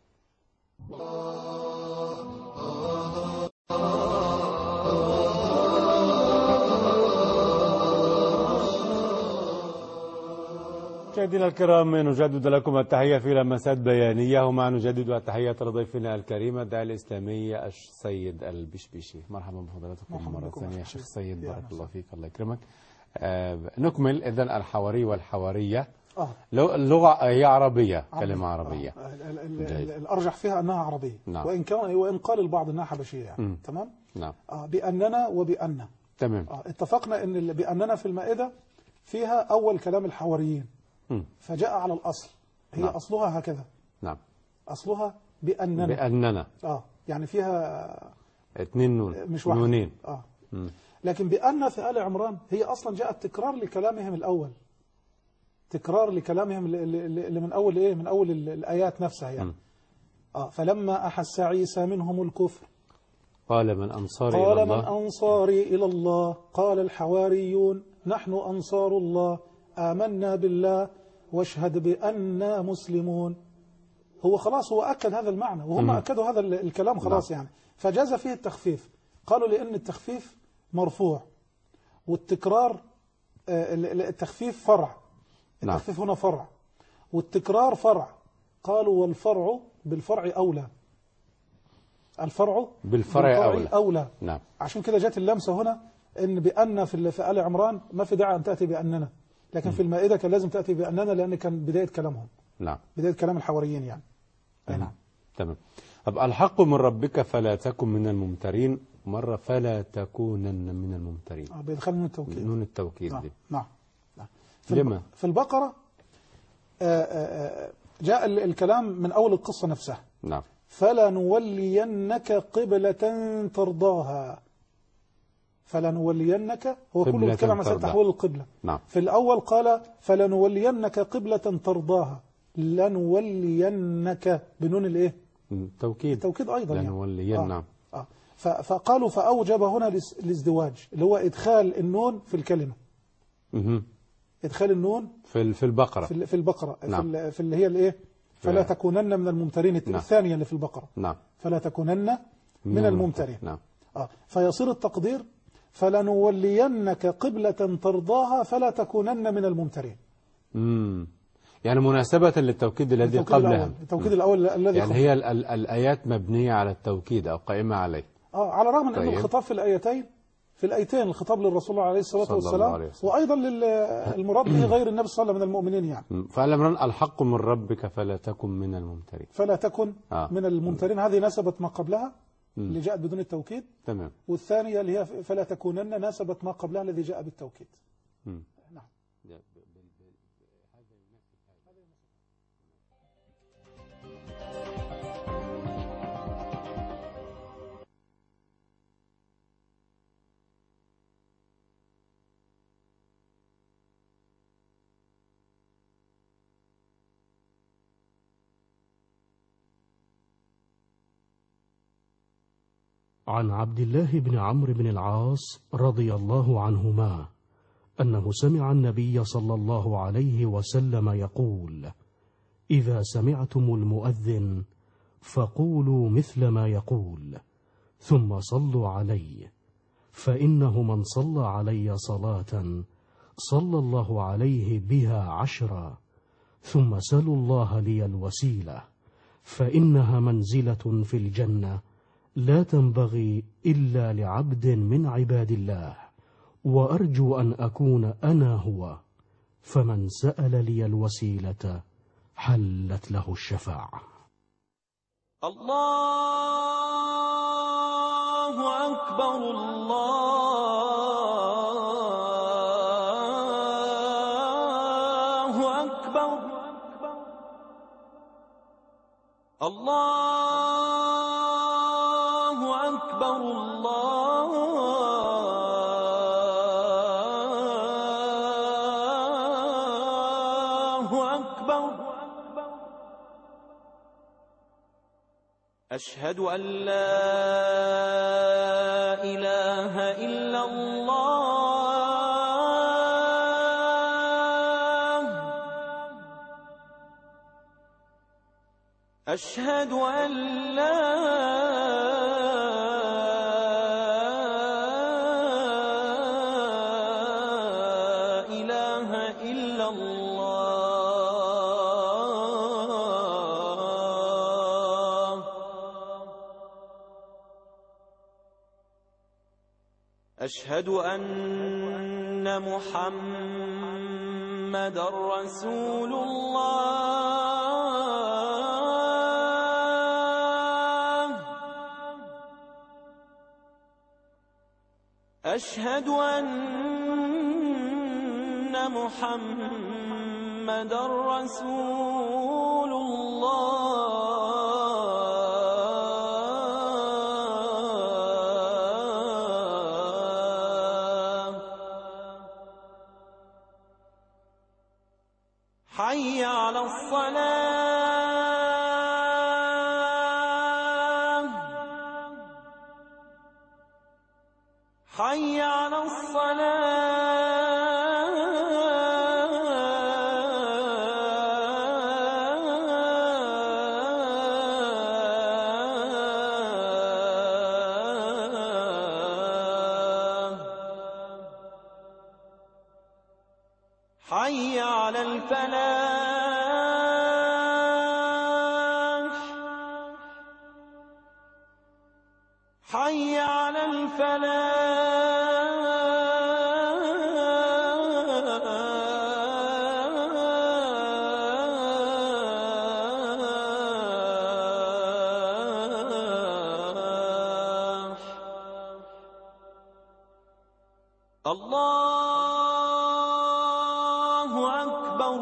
مشاهدينا الكرام نجدد لكم التحية في لمسات بيانية، ومع نجدد التحية لضيفنا الكريم الداعية الإسلامي السيد البشبيشي. مرحبا بفضلاتكم مرة ثانية شيخ سيد، بارك الله فيك، الله يكرمك. آه نكمل إذن الحواري والحوارية. آه. اللغة هي عربية، كلمة عربية. آه. ال- ال- ال- الأرجح فيها أنها عربية. نعم. وإن كان وإن قال البعض أنها حبشية يعني. مم. تمام. نعم. آه. بأننا وبأن. تمام. آه. اتفقنا أن ال- بأننا في المائدة فيها أول كلام الحواريين، مم. فجاء على الأصل. هي نعم. أصلها هكذا. نعم. أصلها بأننا. بأننا. آه. يعني فيها اثنين نون، مش واحد. نونين. آه. مم. لكن بأن في آل عمران هي أصلا جاءت تكرار لكلامهم الأول، تكرار لكلامهم اللي من أول إيه، من أول الآيات نفسها يعني. آه. فلما أحس عيسى منهم الكفر قال من أنصاري إلى قال الله. من أنصاري إلى الله قال الحواريون نحن أنصار الله آمنا بالله واشهد بأننا مسلمون. هو خلاص هو أكد هذا المعنى وهم مم. أكدوا هذا الكلام خلاص. نعم. يعني فجاز فيه التخفيف. قالوا لأن التخفيف مرفوع والتكرار التخفيف فرع. التخفيف نعم. هنا فرع والتكرار فرع. قالوا والفرع بالفرع أولى. الفرع بالفرع, بالفرع أولى. أولى. نعم. عشان كده جت اللمسة هنا إن بأن في في آل عمران ما في داعي أن تأتي بأننا، لكن م. في المائدة كان لازم تأتي بأننا لأن كان بداية كلامهم. نعم. بداية كلام الحواريين يعني. نعم. تمام. طب الحق من ربك فلا تكن من الممترين، مرة فلا تكونن من الممترين. اه بيدخل نون التوكيد. نون التوكيد نعم. دي. نعم. في لما؟ في البقرة آآ آآ جاء الكلام من أول القصة نفسها. نعم. فلنولينك قبلة ترضاها. فلنولينك هو كله بيتكلم عن مسألة تحويل القبلة. نعم. في الأول قال فلنولينك قبلة ترضاها. لنولينك بنون الايه؟ التوكيد. التوكيد أيضا لنولين. يعني. نعم. آه. آه. فقالوا فأوجب هنا الازدواج اللي هو إدخال النون في الكلمة. مه. إدخال النون في في البقرة. في, في البقرة. نعم. في, في اللي هي الايه؟ فلا تكونن من الممترين. نعم. الثانية اللي في البقرة. نعم. فلا تكونن من الممترين. نعم. آه. فيصير التقدير فلنولينك قبلة ترضاها فلا تكونن من الممترين. امم يعني مناسبة للتوكيد الذي قبلها. التوكيد الأول الذي يعني هي ال ال الآيات مبنية على التوكيد أو قائمة عليه. آه على الرغم من طيب. أن الخطاب في الآيتين في الآيتين الخطاب للرسول عليه الصلاة والسلام وأيضا للمراد به غير النبي صلى الله عليه وسلم من المؤمنين يعني. فعلى الحق من ربك فلا تكن من الممترين. فلا تكن آه. من الممترين هذه نسبت ما قبلها اللي جاءت بدون التوكيد. تمام. والثانية اللي هي فلا تكونن ناسبت ما قبلها الذي جاء بالتوكيد. مم. نعم. عن عبد الله بن عمرو بن العاص رضي الله عنهما أنه سمع النبي صلى الله عليه وسلم يقول: إذا سمعتم المؤذن فقولوا مثل ما يقول ثم صلوا علي، فإنه من صلى علي صلاة صلى الله عليه بها عشرا، ثم سلوا الله لي الوسيلة فإنها منزلة في الجنة لا تنبغي إلا لعبد من عباد الله، وأرجو أن أكون أنا هو، فمن سأل لي الوسيلة حلت له الشفاعة. الله أكبر الله أكبر الله أكبر الله أكبر. أشهد أن لا إله إلا الله. أشهد أن لا إله إلا الله. أشهد أن محمدا محمد رسول الله أشهد أن محمد رسول الله حي على الصلاة حي على الصلاة حي على الفلاح حي على الفلاح الله أكبر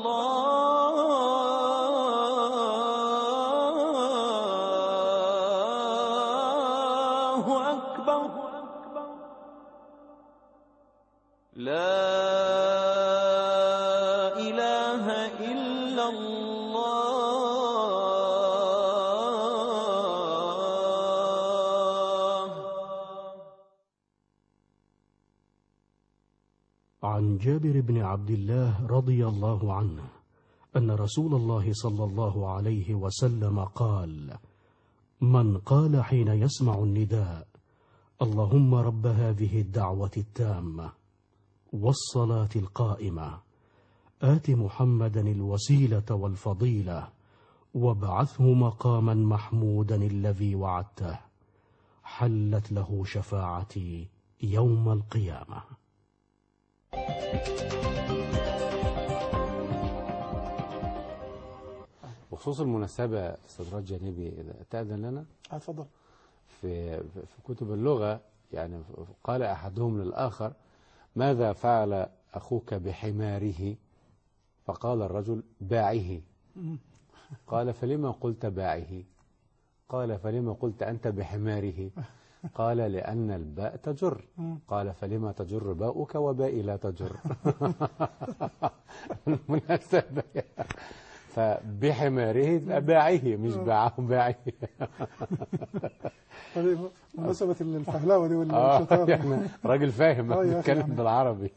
الله أكبر لا إله إلا الله عن جابر بن عبد الله رضي الله عنه أن رسول الله صلى الله عليه وسلم قال: من قال حين يسمع النداء: اللهم رب هذه الدعوة التامة والصلاة القائمة آت محمدا الوسيلة والفضيلة وابعثه مقاما محمودا الذي وعدته، حلت له شفاعتي يوم القيامة. بخصوص المناسبة استدراج جانبي، إذا تأذن لنا اتفضل. في في كتب اللغة يعني قال أحدهم للآخر: ماذا فعل أخوك بحماره؟ فقال الرجل: باعه. قال: فلما قلت باعه؟ قال: فلما قلت أنت بحماره؟ قال: لأن الباء تجر. قال: فلما تجر باؤك وبائي لا تجر؟ المناسبة فبحماره باعه، مش باعه باعه. مناسبة الفهلاوة دي آه والشطارة. يعني راجل فاهم آه يا أخي بيتكلم يعني. بالعربي.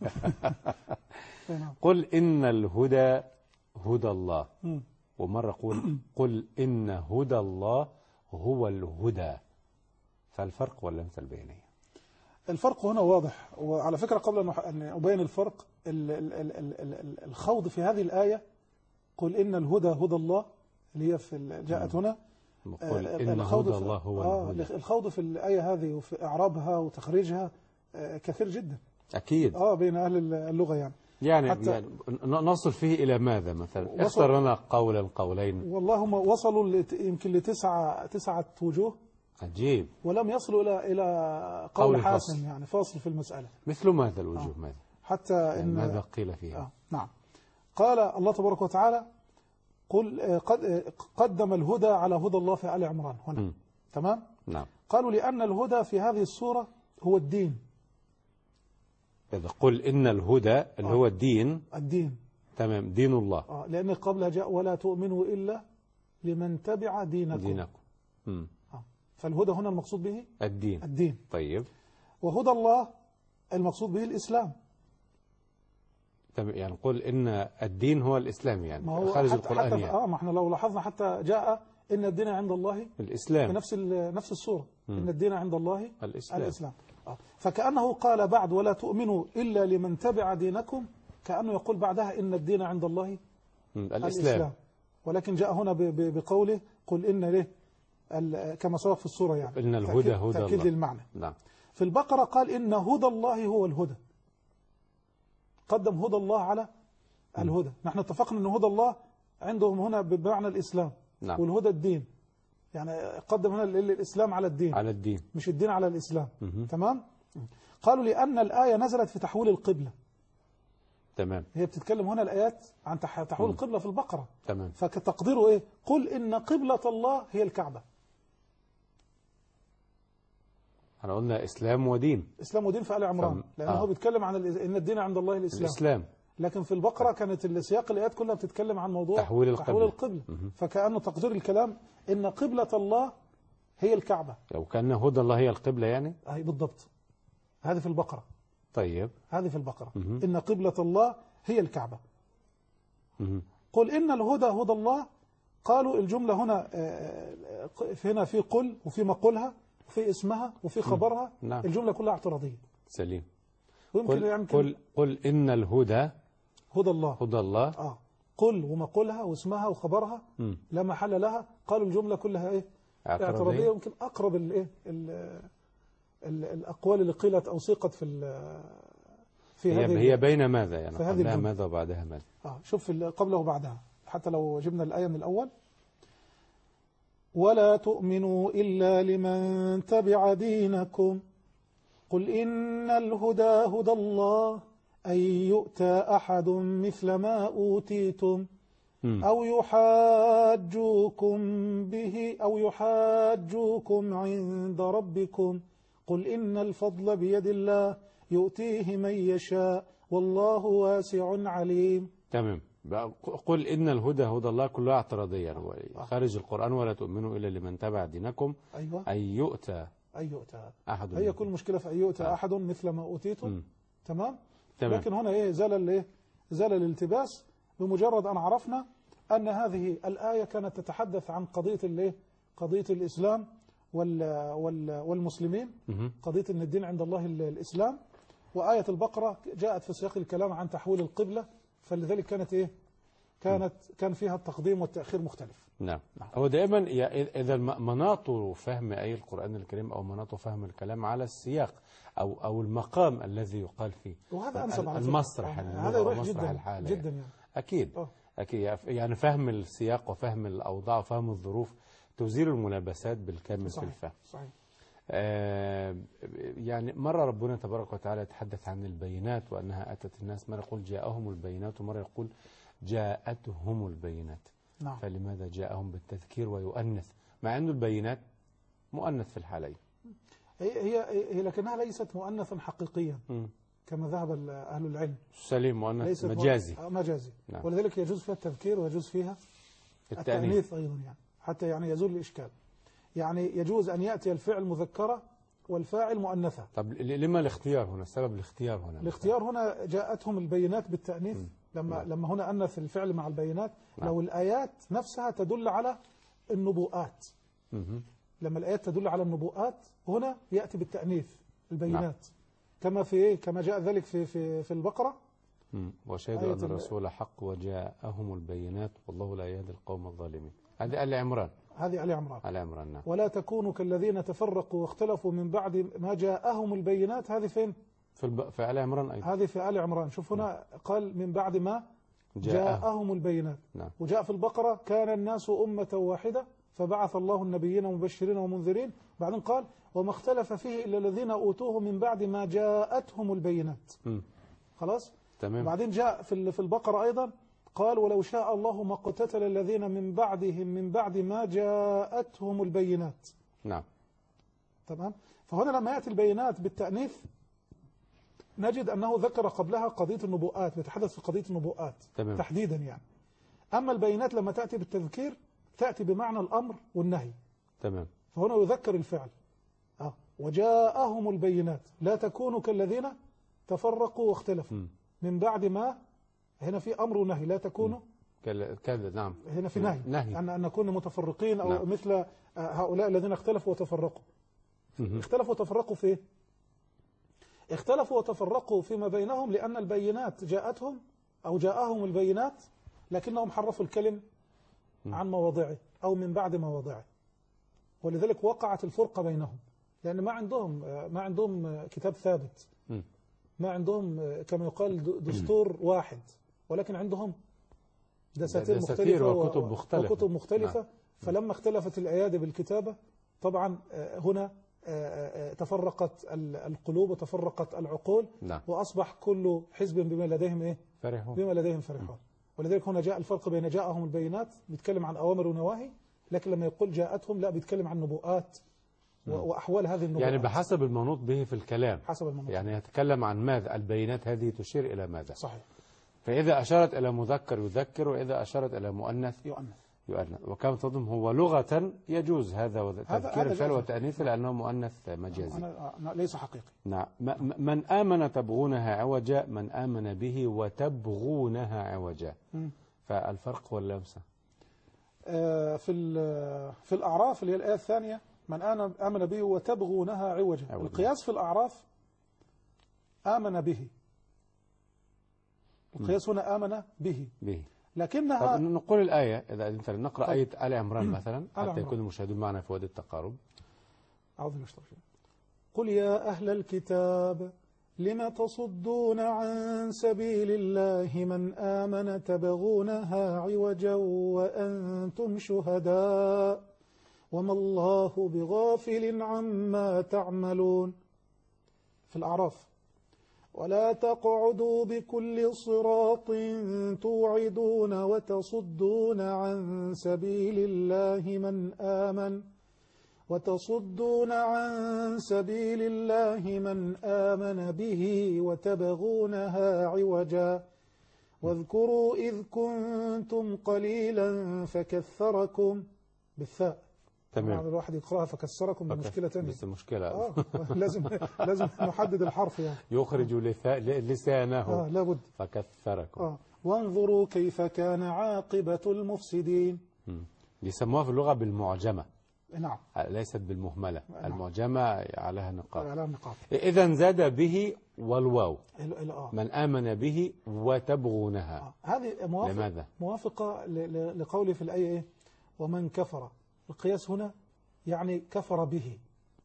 قل إن الهدى هدى الله، ومرة قل قل إن هدى الله هو الهدى. فالفرق ولا مثل بينيه؟ الفرق هنا واضح. وعلى فكرة قبل أن أبين الفرق، ال- ال- ال- ال- ال- الخوض في هذه الآية قل إن الهدى هدى الله اللي هي في جاءت هنا، قل إن الخوض هدى في- الله هو آه الهدى. الخوض في الآية هذه وفي إعرابها وتخريجها آه، كثير جدا أكيد. آه بين أهل اللغة يعني. يعني, حتى يعني نصل فيه إلى ماذا مثلا؟ وصل- اختر لنا قولا قولين. والله هم وصلوا لت- يمكن لتسعة تسعة وجوه، عجيب. ولم يصلوا إلى إلى قول قول حاسم فصل. يعني فاصل في المسألة. مثل ماذا الوجوه؟ آه. ماذا؟ حتى يعني إن ماذا قيل فيها؟ آه. نعم. قال الله تبارك وتعالى: قل آه، قد آه، قدم الهدى على هدى الله في آل عمران هنا. م. تمام؟ نعم. قالوا لأن الهدى في هذه السورة هو الدين. إذا قل إن الهدى اللي آه. هو الدين. الدين. تمام، دين الله. آه. لأن قبلها جاء ولا تؤمنوا إلا لمن تبع دينكم. دينكم. م. آه. فالهدى هنا المقصود به الدين. الدين. طيب. وهدى الله المقصود به الإسلام. تمام، يعني قل إن الدين هو الإسلام، يعني ما هو خارج حتى القرآن حتى يعني. آه ما احنا لو لاحظنا حتى جاء إن الدين عند الله في الإسلام. نفس ال- نفس السورة. م. إن الدين عند الله الإسلام. الإسلام. آه. فكأنه قال بعد ولا تؤمنوا إلا لمن تبع دينكم، كأنه يقول بعدها إن الدين عند الله م. الإسلام, الإسلام. ولكن جاء هنا ب- ب- بقوله قل إن له ال- كما سبق في السورة يعني إن الهدى تأكيد- هدى تأكيد الله. للمعنى. نعم. في البقرة قال إن هدى الله هو الهدى، قدم هدى الله على الهدى. نحن اتفقنا أن هدى الله عندهم هنا بمعنى الإسلام. نعم. والهدى الدين، يعني قدم هنا الإسلام على الدين، على الدين، مش الدين على الإسلام. مم. تمام. قالوا لأن الآية نزلت في تحويل القبلة. تمام. هي بتتكلم هنا الآيات عن تح- تحويل مم. القبلة في البقرة. تمام. فكتقديره إيه؟ قل إن قبلة الله هي الكعبة. احنا قلنا إسلام ودين. إسلام ودين في آل عمران، فم... لأنه آه. هو بيتكلم عن ال- إن الدين عند الله الإسلام. الإسلام. لكن في البقرة كانت السياق الآيات كلها بتتكلم عن موضوع تحويل القبلة. تحويل القبلة. مم. فكأنه تقدير الكلام إن قبلة الله هي الكعبة. لو كان هدى الله هي القبلة يعني. أي بالضبط. هذه في البقرة. طيب. هذه في البقرة. مم. إن قبلة الله هي الكعبة. مم. قل إن الهدى هدى الله. قالوا الجملة هنا آه، هنا في قل وفي مقولها وفي اسمها وفي خبرها. نعم. الجملة كلها اعتراضية. سليم. ويمكن قل, يمكن قل, قل إن الهدى هدى الله. هدى الله. آه. قل ومقولها واسمها وخبرها مم. لا محل لها. قالوا الجملة كلها إيه؟ اعتراضية. اعتراضية. يمكن أقرب الإيه ال- ال- الأقوال اللي قيلت أو سيقت في ال- في هي, هذه هي بين ماذا يعني؟ في هذه قبلها الجملة. ماذا وبعدها ماذا؟ آه. شوف ال- قبله وبعدها، حتى لو جبنا الآية من الأول. ولا تؤمنوا إلا لمن تبع دينكم قل إن الهدى هدى الله أن يؤتى أحد مثل ما أوتيتم مم. أو يحاجوكم به أو يحاجوكم عند ربكم قل إن الفضل بيد الله يؤتيه من يشاء والله واسع عليم. تمام. بقى قل إن الهدى هدى الله كلها اعتراضية يعني خارج القرآن. ولا تؤمنوا إلا لمن تبع دينكم أيوة. أن يؤتى أن يؤتى أحد. هي كل مشكلة في أن يؤتى آه. أحد مثل ما أوتيتم. مم. تمام. تمام. لكن هنا إيه زال الإيه زال الالتباس بمجرد أن عرفنا أن هذه الآية كانت تتحدث عن قضية الإيه قضية الإسلام وال وال والمسلمين. مم. قضية أن الدين عند الله ال- الإسلام. وآية البقرة جاءت في سياق الكلام عن تحويل القبلة، فلذلك كانت إيه كانت كان فيها التقديم والتأخير مختلف. نعم. هو دائما يا- إذا الم- مناط فهم أي القرآن الكريم أو مناط فهم الكلام على السياق أو أو المقام الذي يقال فيه. وهذا أنسب على فكرة. المسرح آه، يعني هذا يريح مسرح جدا الحالة جدا يعني. يعني. أكيد. أوه. أكيد يعني فهم السياق وفهم الأوضاع وفهم الظروف تزيل الملابسات بالكامل في صحيح. الفهم. صحيح. آه يعني مرة ربنا تبارك وتعالى يتحدث عن البينات وأنها أتت الناس، مرة يقول جاءهم البينات ومرة يقول جاءتهم البينات. نعم. فلماذا جاءهم بالتذكير ويؤنث مع أن البينات مؤنث في الحالين؟ هي هي هي لكنها ليست مؤنثا حقيقيا مم. كما ذهب ال- أهل العلم. سليم. مؤنث ليست مجازي. مؤ- آه، مجازي. نعم. ولذلك يجوز فيها التذكير ويجوز فيها التأنيث. التأنيث أيضا يعني حتى يعني يزول الإشكال. يعني يجوز أن يأتي الفعل مذكرة والفاعل مؤنثة. طب ل- لما الاختيار هنا؟ سبب الاختيار هنا؟ الاختيار هنا جاءتهم البينات بالتأنيث. مم. لما نعم. لما هنا أنث الفعل مع البينات. نعم. لو الآيات نفسها تدل على النبوءات، مم. لما الآيات تدل على النبوءات هنا يأتي بالتأنيث البينات. نعم. كما في إيه؟ كما جاء ذلك في في في البقرة. مم. وشهدوا آية أن ال- الرسول حق وجاءهم البينات والله لا يهدي القوم الظالمين. هذه آل عمران. هذه آل عمران. آل عمران. نعم. ولا تكونوا كالذين تفرقوا واختلفوا من بعد ما جاءهم البينات. هذه فين؟ في الب... في آل عمران أيضا. هذه في آل عمران. شوف هنا قال من بعد ما جاءهم. جاءهم البينات. نعم. وجاء في البقرة كان الناس أمة واحدة فبعث الله النبيين مبشرين ومنذرين. بعدين قال وما اختلف فيه إلا الذين أوتوه من بعد ما جاءتهم البينات. مم. خلاص. تمام. بعدين جاء في ال- في البقرة أيضا قال ولو شاء الله ما اقتتل الذين من بعدهم من بعد ما جاءتهم البينات. نعم. تمام. فهنا لما يأتي البينات بالتأنيث نجد أنه ذكر قبلها قضية النبوءات، بيتحدث في قضية النبوءات تمام. تحديدا يعني. أما البينات لما تأتي بالتذكير تأتي بمعنى الأمر والنهي. تمام. فهنا يذكر الفعل. آه. وجاءهم البينات لا تكونوا كالذين تفرقوا واختلفوا مم. من بعد ما. هنا في أمر ونهي. لا تكونوا كلا كذا. نعم. هنا في نهي, نهي. أن أن نكون متفرقين أو نعم. مثل آه، هؤلاء الذين اختلفوا وتفرقوا. مم. اختلفوا وتفرقوا في إيه؟ اختلفوا وتفرقوا فيما بينهم لأن البينات جاءتهم أو جاءهم البينات لكنهم حرفوا الكلم عن مواضعه أو من بعد مواضعه، ولذلك وقعت الفرقة بينهم لأن ما عندهم ما عندهم كتاب ثابت، مم. ما عندهم كما يقال دستور واحد ولكن عندهم دساتير دساتير مختلفة وكتب مختلفة. وكتب مختلفة نعم. فلما اختلفت الأيادي بالكتابة طبعا هنا تفرقت القلوب وتفرقت العقول. نعم. وأصبح كل حزب بما لديهم إيه؟ فرحون. بما لديهم فرحون. ولذلك هنا جاء الفرق بين جاءهم البينات بيتكلم عن أوامر ونواهي، لكن لما يقول جاءتهم لا بيتكلم عن نبوءات وأحوال هذه النبوءات. يعني بحسب المنوط به في الكلام، حسب المنوط. يعني يتكلم عن ماذا، البينات هذه تشير إلى ماذا. صحيح. فإذا أشارت إلى مذكر يذكر، وإذا أشارت إلى مؤنث يؤنث يؤنث. وكما تظن هو لغة يجوز هذا تذكير الفعل جائز. والتأنيث لأنه مؤنث مجازي. أنا أنا ليس حقيقي. نعم. من آمن تبغونها عوجا، من آمن به وتبغونها عوجا. م. فالفرق واللمسة آه في في الأعراف اللي هي الآية الثانية، من آمن به وتبغونها عوجا. عوجا. القياس في الأعراف آمن به، القياس هنا آمن به به. لكنها طب نقول الآية، إذا أنت نقرأ طب. آية آل عمران مثلا آل حتى عمران. يكون المشاهدون معنا في وادي التقارب. أعوذ بالله من الشيطان. قل يا أهل الكتاب لم تصدون عن سبيل الله من آمن تبغونها عوجا وأنتم شهداء وما الله بغافل عما تعملون. في الأعراف ولا تقعدوا بكل صراط توعدون وتصدون عن سبيل الله من آمن وتصدون عن سبيل الله من آمن به وتبغونها عوجا واذكروا إذ كنتم قليلا فكثركم بالثاء. تمام. الواحد يقرأها فكسركم بمشكلة تانية. بس المشكلة آه. لازم لازم نحدد الحرف يعني. يخرج لسانه آه لابد. فكثركم. آه. وانظروا كيف كان عاقبة المفسدين. يسموها في اللغة بالمعجمة. نعم. ليست بالمهملة. نعم. المعجمة عليها نقاط. عليها نقاط. إذا زاد به والواو. آه. من آمن به وتبغونها. آه. هذه موافق لماذا؟ موافقة لقوله في الآية إيه؟ ومن كفر. القياس هنا يعني كفر به.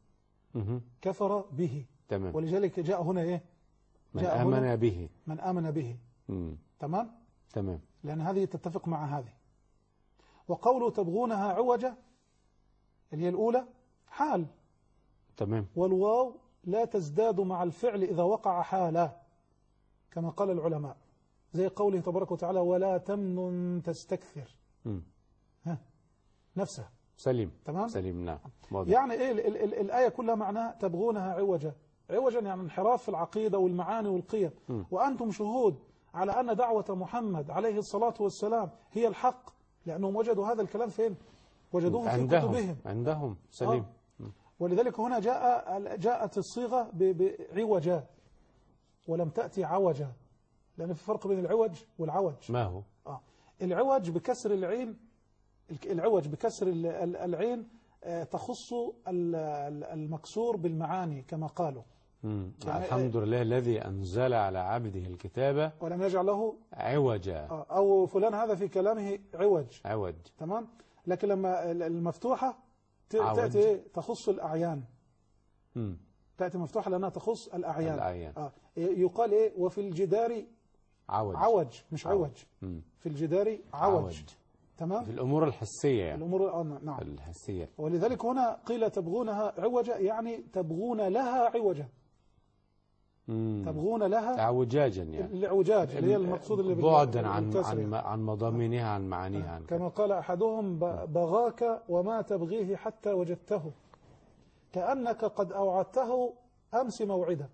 مه. كفر به. تمام. ولذلك جاء هنا إيه؟ من جاء آمن هنا به. من آمن به. مم. تمام؟ تمام. لأن هذه تتفق مع هذه. وقوله تبغونها عوجة اللي هي الأولى حال. تمام. والواو لا تزداد مع الفعل إذا وقع حالا كما قال العلماء، زي قوله تبارك وتعالى ولا تمنن تستكثر. مم. ها نفسها. سليم. تمام. سليم. نعم. واضح. يعني إيه ال ال ال الآية كلها معناها تبغونها عوجا. عوجا يعني انحراف في العقيدة والمعاني والقيم. م. وأنتم شهود على أن دعوة محمد عليه الصلاة والسلام هي الحق، لأنهم وجدوا هذا الكلام فين؟ وجدوه في عندهم. كتبهم. عندهم. سليم. آه. ولذلك هنا جاء جاءت الصيغة بعوجا ولم تأتي عوجا، لأن في فرق بين العوج والعوج. ما هو؟ آه. العوج بكسر العين، العوج بكسر العين تخص المكسور بالمعاني كما قالوا. يعني الحمد لله الذي أنزل على عبده الكتاب ولم يجعل له عوجا. أو فلان هذا في كلامه عوج. عوج. تمام. لكن لما المفتوحة تأتي إيه؟ تخص الأعيان. م. تأتي مفتوحة لأنها تخص الأعيان. الأعيان. آه. يقال إيه وفي الجدار عوج. عوج مش عوج, عوج. م. في الجدار عوج, عوج. تمام. في الأمور الحسية يعني. الأمور آه نعم الحسية. ولذلك هنا قيل تبغونها عوجا يعني تبغون لها عوجا. مم. تبغون لها اعوجاجا يعني العوجاج اللي هي المقصود اللي بعدا عن عن عن مضامينها عن معانيها عن كما قال أحدهم بغاك وما تبغيه حتى وجدته كأنك قد أوعدته أمس موعدا.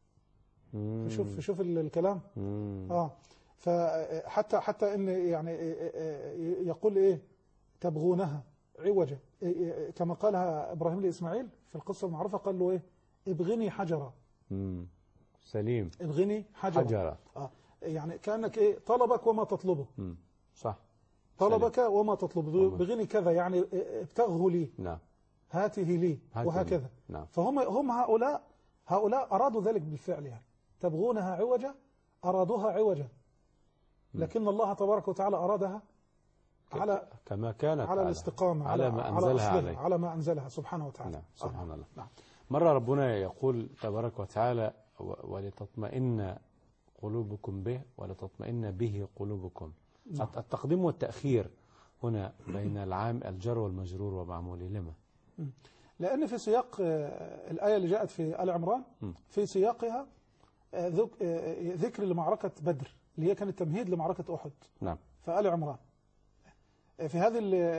شوف شوف الكلام. مم. اه فحتى حتى ان يعني يقول ايه تبغونها عوجا كما قالها ابراهيم لاسماعيل في القصه المعروفه، قال له ايه ابغني حجرا. امم سليم. ابغني حجرا. حجرا. اه يعني كانك ايه طلبك وما تطلبه. امم صح. طلبك سليم. وما تطلبه بغني كذا يعني ابتغه لي. نعم. هاته لي هاته وهكذا. نعم. فهم هم هؤلاء هؤلاء ارادوا ذلك بالفعل يعني تبغونها عوجا ارادوها عوجا، لكن الله تبارك وتعالى أرادها على كما كانت على الاستقامة على, على ما أنزلها على, عليه. على ما أنزلها سبحانه وتعالى. نعم. سبحان الله. نعم. مرة ربنا يقول تبارك وتعالى ولتطمئن قلوبكم به ولتطمئن به قلوبكم. التقديم والتأخير هنا بين العام الجر والمجرور ومعمول لما؟ لأن في سياق الآية اللي جاءت في آل عمران في سياقها ذكر لمعركة بدر اللي هي كانت تمهيد لمعركة أحد. نعم. في آل عمران في هذه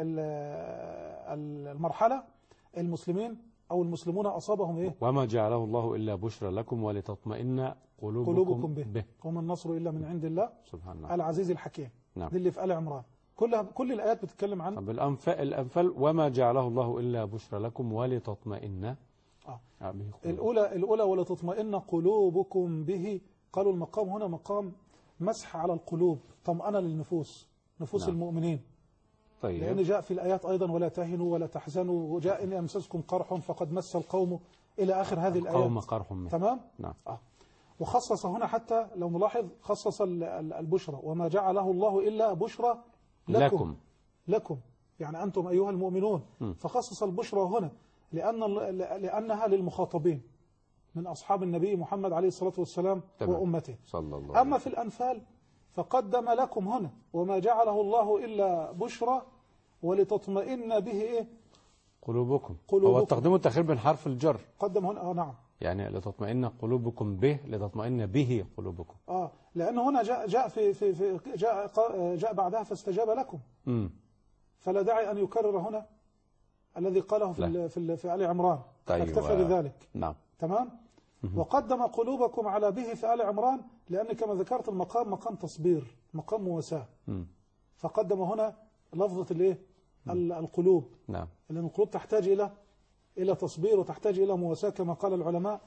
المرحلة المسلمين أو المسلمون أصابهم إيه؟ وما جعله الله إلا بشرى لكم ولتطمئن قلوبكم, قلوبكم به. به وما النصر إلا من عند الله سبحان الله العزيز الحكيم. نعم. دي اللي في آل عمران كلها كل الآيات بتتكلم عن طب الأنفال, الأنفال وما جعله الله إلا بشرى لكم ولتطمئن آه. آه الأولى الأولى ولتطمئن قلوبكم به. قالوا المقام هنا مقام مسح على القلوب، طمأنة للنفوس، نفوس نعم. المؤمنين. طيب. لأن جاء في الآيات أيضا ولا تهنوا ولا تحزنوا، وجاء إن أمسسكم قرح فقد مس القوم إلى آخر هذه الآيات. القوم قرح منه. تمام؟ نعم. آه. وخصص هنا حتى لو نلاحظ خصص البشرى وما جعله الله إلا بشرى لكم لكم, لكم. يعني أنتم أيها المؤمنون. م. فخصص البشرى هنا لأن لأنها للمخاطبين من أصحاب النبي محمد عليه الصلاة والسلام تمام. وأمته صلى الله. أما في الأنفال فقدم لكم هنا وما جعله الله إلا بشرى ولتطمئن به إيه؟ قلوبكم. قلوبكم. هو التقديم والتأخير بين حرف الجر. قدم هنا آه نعم. يعني لتطمئن قلوبكم به لتطمئن به قلوبكم. آه لأن هنا جاء جاء في في, في جاء جاء بعدها فاستجاب لكم. امم فلا داعي أن يكرر هنا الذي قاله في ال في ال في آل عمران. طيب. اكتفى بذلك. نعم. تمام. وقدم قلوبكم على به في آل عمران لأن كما ذكرت المقام مقام تصبير، مقام مواساة. فقدم هنا لفظة الايه؟ القلوب. نعم. لأن القلوب تحتاج إلى إلى تصبير وتحتاج إلى مواساة كما قال العلماء.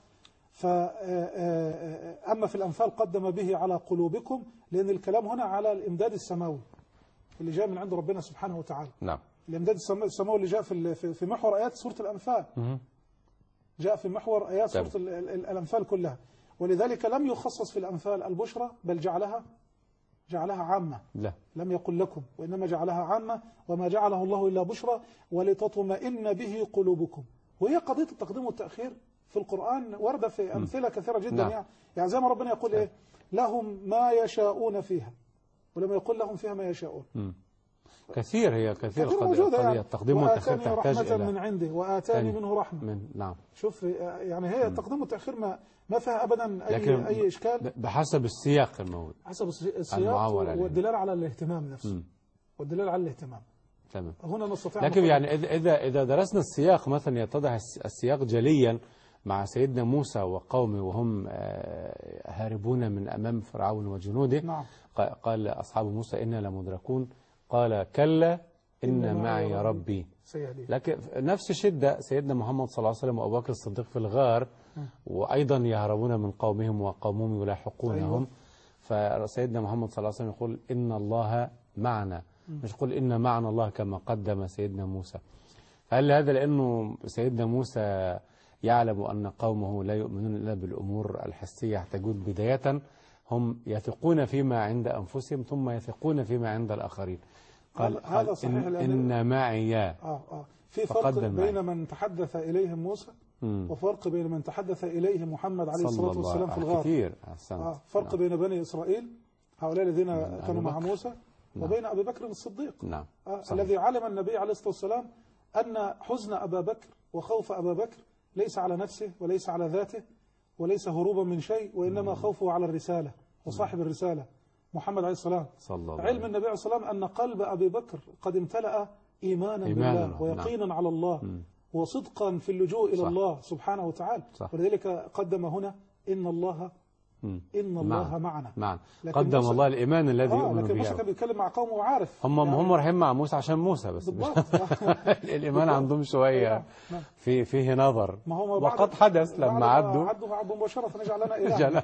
فأما في الأنفال قدم به على قلوبكم لأن الكلام هنا على الإمداد السماوي اللي جاء من عند ربنا سبحانه وتعالى. نعم. الإمداد السماوي اللي جاء في في محور آيات سورة الأنفال. جاء في محور آيات سورة الأنفال كلها، ولذلك لم يخصص في الأنفال البشرى بل جعلها جعلها عامة. لا. لم يقل لكم وإنما جعلها عامة وما جعله الله إلا بشرى ولتطمئن به قلوبكم. وهي قضية التقديم والتأخير في القرآن واردة في أمثلة كثيرة جدا. نعم. يعني يعني زي ما ربنا يقول إيه لهم ما يشاءون فيها ولما يقول لهم فيها ما يشاءون. م. كثير هي كثير, كثير موجودة يعني. التقديم والتأخير تحتاج إلى من عنده وآتاني منه رحمة. من نعم. شوف يعني هي التقديم والتأخير ما ما فيها أبدا أي أي إشكال بحسب السياق الموجود. حسب السياق والدلالة على الاهتمام نفسه. م. والدلالة على الاهتمام. تمام. هنا نستطيع. لكن يعني إذا إذا درسنا السياق مثلا يتضح السياق جليا مع سيدنا موسى وقومه وهم هاربون من أمام فرعون وجنوده. نعم. قال أصحاب موسى إنا لمدركون قال كلا إن معي ربي سيهدي. لكن نفس شدة سيدنا محمد صلى الله عليه وسلم وأبو بكر الصديق في الغار وأيضا يهربون من قومهم وقومهم يلاحقونهم. أيوة. فسيدنا محمد صلى الله عليه وسلم يقول إن الله معنا، مش يقول إن معنا الله كما قدم سيدنا موسى. هل هذا لأنه سيدنا موسى يعلم أن قومه لا يؤمنون إلا بالأمور الحسية يحتاجون بداية هم يثقون فيما عند أنفسهم ثم يثقون فيما عند الآخرين. قال, قال إن, إن معي آه آه في فرق بين معي. من تحدث إليهم موسى مم. وفرق بين من تحدث إليه محمد عليه الصلاة والسلام في الغار. كثير. آه فرق نعم. بين بني إسرائيل هؤلاء الذين نعم. كانوا مع موسى نعم. وبين أبي بكر الصديق. نعم. آه الذي علم النبي عليه الصلاة والسلام أن حزن أبا بكر وخوف أبا بكر ليس على نفسه وليس على ذاته وليس هروبا من شيء وإنما خوفه على الرسالة وصاحب الرسالة محمد عليه السلام. علم النبي عليه الصلاة والسلام أن قلب أبي بكر قد امتلأ إيمانا, إيمانا بالله ويقينا نعم. على الله م. وصدقا في اللجوء إلى صح. الله سبحانه وتعالى. صح. ولذلك قدم هنا إن الله م. إن الله معنا, معنا. قدم الله الإيمان الذي آه يؤمن به. لكن موسى كان بيتكلم مع قومه وعارف هم يعني هم رايحين مع موسى عشان موسى بس الإيمان عندهم شوية في فيه نظر. وقد حدث لما عدوا عدوا عدوا مباشرة فنجعل لنا إله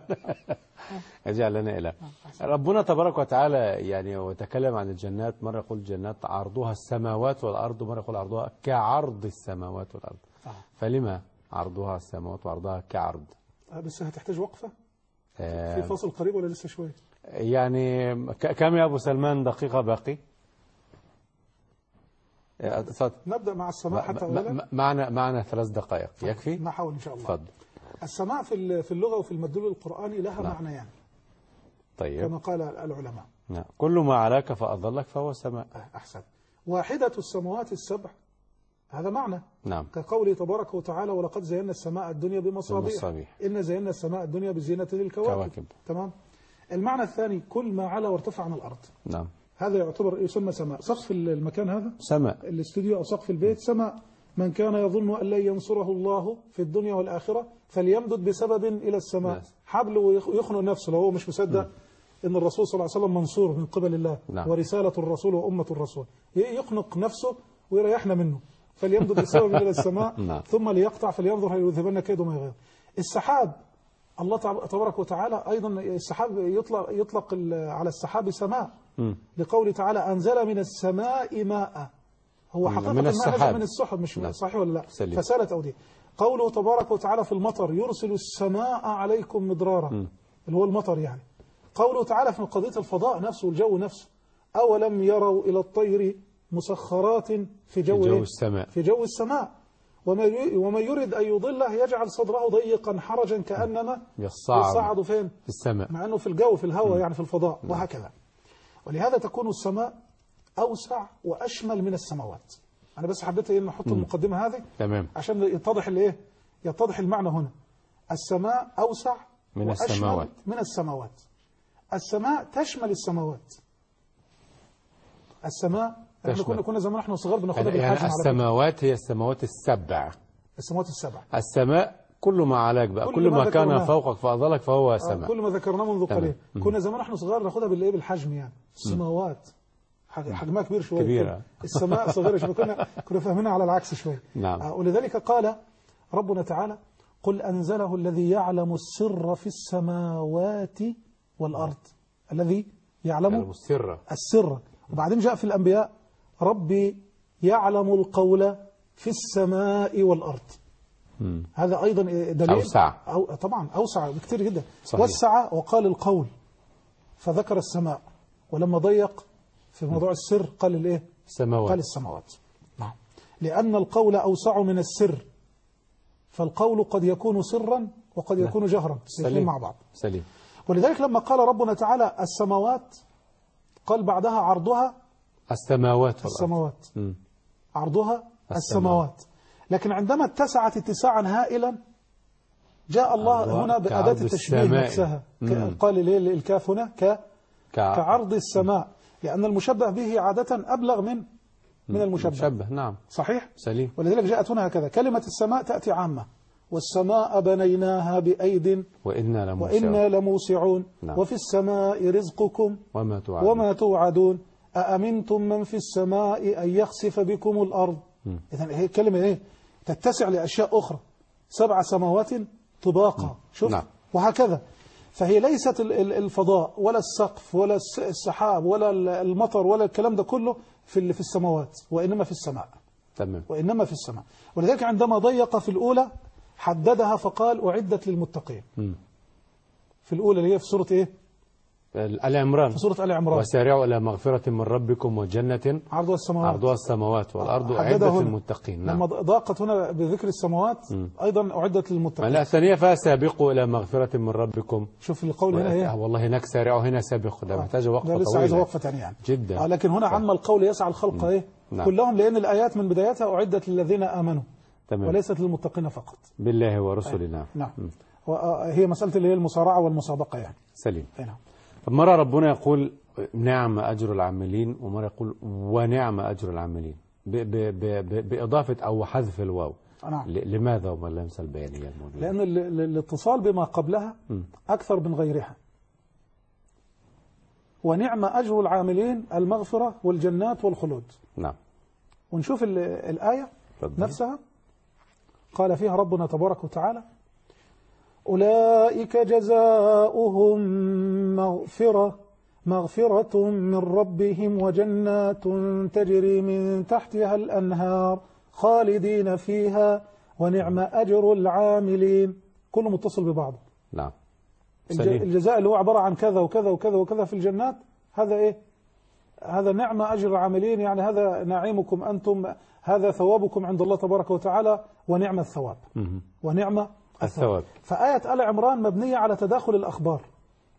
يجعل لنا إله. ربنا تبارك وتعالى يعني وتكلم عن الجنات، مرة يقول الجنات عرضها السماوات والأرض، مرة يقول عرضها كعرض السماوات والأرض. فلما عرضها السماوات وعرضها كعرض؟ بس هتحتاج وقفة في فاصل قريب ولا لسه شوية؟ يعني كم يا أبو سلمان دقيقة باقي؟ نبدأ مع السماع حتى أولا. معنا معنا ثلاث دقائق يكفي؟ نحاول إن شاء الله. تفضل. السماع في في اللغة وفي المدلول القرآني لها نعم. معنيان. طيب. كما قال العلماء. نعم. كل ما علاك فأضلك فهو سماء. أحسن. واحدة السماوات السبع، هذا معنى. نعم. كقوله تبارك وتعالى ولقد زينا السماء الدنيا بمصابيح بالمصابيح. إن زينا السماء الدنيا بزينة للكواكب. كواكب. تمام. المعنى الثاني كل ما علا وارتفع عن الأرض. نعم. هذا يعتبر يسمى سماء. سقف المكان هذا سماء، الاستوديو أو سقف البيت سماء. من كان يظن أن لن ينصره الله في الدنيا والآخرة فليمدد بسبب إلى السماء. نعم. حبل ويخنق نفسه لو هو مش مصدق إن الرسول صلى الله عليه وسلم منصور من قبل الله. نعم. ورسالة الرسول وأمة الرسول، يخنق نفسه ويريحنا منه. فليمدد بسبب إلى السماء نعم. ثم ليقطع فلينظر هل يذهبن كيده ما يغيظ. السحاب، الله تبارك وتعالى أيضا السحاب يطلق, يطلق على السحاب سماء، لقول تعالى أنزل من السماء ماء. هو حقيقة من السحاب من السحب، مش لا. صحيح ولا لا؟ سليم. فسالت أودية. قوله تبارك وتعالى في المطر يرسل السماء عليكم مدرارا، م. اللي هو المطر يعني. قوله تعالى في قضية الفضاء نفسه والجو نفسه أولم يروا إلى الطير مسخرات في جو, في جو السماء في جو السماء ومن يريد أن يضله يجعل صدره ضيقا حرجا كأنما يصعد, يصعد فين؟ في السماء، مع أنه في الجو في الهواء يعني في الفضاء. م. وهكذا. ولهذا تكون السماء أوسع وأشمل من السماوات. أنا بس حبيت إن أحط المقدمة هذه تمام عشان يتضح الإيه؟ يتضح المعنى هنا. السماء أوسع من وأشمل السماوات. من السماوات. السماء تشمل السماوات. السماء احنا كنا كنا زمان احنا صغار بناخدها يعني بالحجم. يعني السماوات هي السماوات السبع. السماوات السبع. السماء كل ما علاك بقى، كل, كل ما, ما كان فوقك فأضلك فهو سماء. كل ما ذكرناه منذ قليل. كنا زمان احنا صغار ناخدها بالايه بالحجم يعني. السماوات حجمها كبير شويه. كبيرة. السماء صغيره شويه. كنا كنا فاهمينها على العكس شويه. نعم. ولذلك قال ربنا تعالى قل أنزله الذي يعلم السر في السماوات والأرض. الذي يعلم السر. السر. وبعدين جاء في الأنبياء ربي يعلم القول في السماء والأرض. مم. هذا أيضا دليل أوسع. أو طبعا أوسع بكثير جدا. صحيح. وسع وقال القول فذكر السماء، ولما ضيق في موضوع السر قال الإيه؟ السماوات. قال السماوات. نعم. لأن القول أوسع من السر، فالقول قد يكون سرا وقد يكون جهرا الاثنين مع بعض. سليم. ولذلك لما قال ربنا تعالى السماوات قال بعدها عرضها السماوات والأرض. السماوات م. عرضها السماوات. السماوات. لكن عندما اتسعت اتساعا هائلا جاء الله هنا بأداة التشبيه نفسها. قال ليه الكاف هنا ك... كعرض السماء، لأن المشبه به عادة أبلغ من من المشبه. مشبه. نعم. صحيح. سليم. ولذلك جاءت هنا هكذا كلمة السماء تأتي عامة. والسماء بنيناها بأيد وإنا لموسعون, وإنا لموسعون. نعم. وفي السماء رزقكم وما توعدون, وما توعدون أأمنتم من في السماء أن يخسف بكم الأرض. إذن هي كلمة إيه؟ تتسع لأشياء أخرى. سبع سماوات طباقا. شوف. نعم. وهكذا. فهي ليست الفضاء ولا السقف ولا السحاب ولا المطر ولا الكلام ده كله في في السماوات، وإنما في السماء. تمام. وإنما في السماء. ولذلك عندما ضيق في الأولى حددها فقال أعدت للمتقين. م. في الأولى اللي هي في سورة إيه؟ آل عمران. في سورة آل عمران. وسارعوا إلى مغفرة من ربكم وجنة عرضها السماوات عرضها السماوات والأرض أعدت للمتقين. نعم. لما ضاقت هنا بذكر السماوات م. أيضا أعدت للمتقين. لا الثانية فسابقوا إلى مغفرة من ربكم. شوف القول هنا إيه؟ والله هناك سارعوا هنا سابقوا. ده محتاج وقفة طويلة. ده لسه عايز وقفة ثانية يعني. جدا. آه لكن هنا عم القول يسعى الخلق م. إيه؟ نعم. كلهم، لأن الآيات من بدايتها أعدت للذين آمنوا. تمام. وليست للمتقين فقط. بالله ورسله. نعم. نعم. هي مسألة اللي هي المصارعة والمسابقة يعني. سليم. نعم. مرة ربنا يقول نعم أجر العاملين، ومرة يقول ونعم أجر العاملين ب ب ب بإضافة أو حذف الواو. نعم. لماذا وما اللمسة البيانية الموجودة؟ لأن الاتصال بما قبلها م. أكثر من غيرها. ونعم أجر العاملين المغفرة والجنات والخلود. نعم. ونشوف الآية فضل. نفسها قال فيها ربنا تبارك وتعالى أولئك جزاؤهم مغفرة مغفرة من ربهم وجنات تجري من تحتها الأنهار خالدين فيها ونعم أجر العاملين. كله متصل ببعضه. نعم. الجزاء اللي هو عبارة عن كذا وكذا وكذا وكذا في الجنات، هذا إيه؟ هذا نعم أجر العاملين، يعني هذا نعيمكم أنتم، هذا ثوابكم عند الله تبارك وتعالى، ونعم الثواب. ونعم الثواب. فآية آل عمران مبنية على تداخل الأخبار.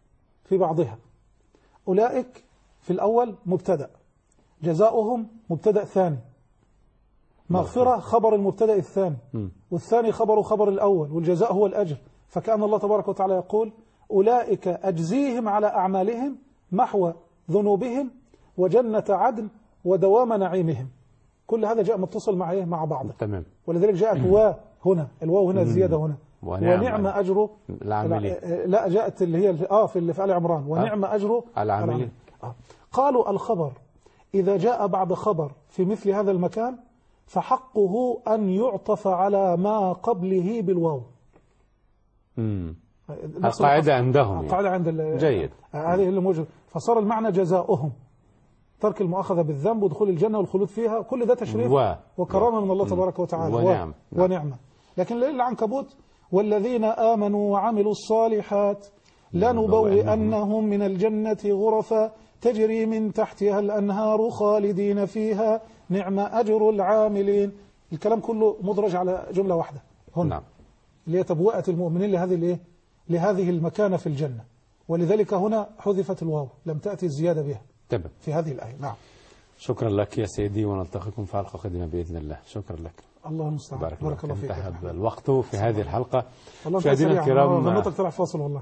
في بعضها. أولئك في الأول مبتدأ، جزاؤهم مبتدأ ثاني، مغفرة خبر المبتدأ الثاني، والثاني خبر خبر الأول، والجزاء هو الأجر. فكأن الله تبارك وتعالى يقول أولئك أجزيهم على أعمالهم محو ذنوبهم وجنة عدن ودوام نعيمهم. كل هذا جاء متصل مع مع بعضه. تمام. ولذلك جاءت واو هنا، الواو هنا الزيادة هنا، ونعم, ونعم أجر العاملين. لا جاءت اللي هي اه في اللي في آل عمران ونعم أجر العاملين. آه. قالوا الخبر إذا جاء بعد خبر في مثل هذا المكان فحقه أن يعطف على ما قبله بالواو. امم القاعدة عندهم. القاعدة عند جيد. هذه اللي موجود. فصار المعنى جزاؤهم، ترك المؤاخذة بالذنب ودخول الجنة والخلود فيها، كل ده تشريف و... وكرامة من الله تبارك وتعالى. ونعم. و... ونعمة. لكن العنكبوت والذين آمنوا وعملوا الصالحات لنبوئنهم من الجنة غرفا تجري من تحتها الأنهار خالدين فيها نعم أجر العاملين. الكلام كله مدرج على جملة واحدة هنا. نعم. اللي هي تبوءة المؤمنين لهذه الايه؟ لهذه المكانة في الجنة. ولذلك هنا حذفت الواو، لم تأتي الزيادة بها. تمام. في هذه الآية. نعم. شكرا لك يا سيدي، ونلتقيكم في حلقة قادمة بإذن الله. شكرا لك. الله المستعان. بارك, بارك الله فيك. انتهى الوقت في هذه الحلقة. مشاهدينا الكرام، ظنيتك طلع فاصل والله.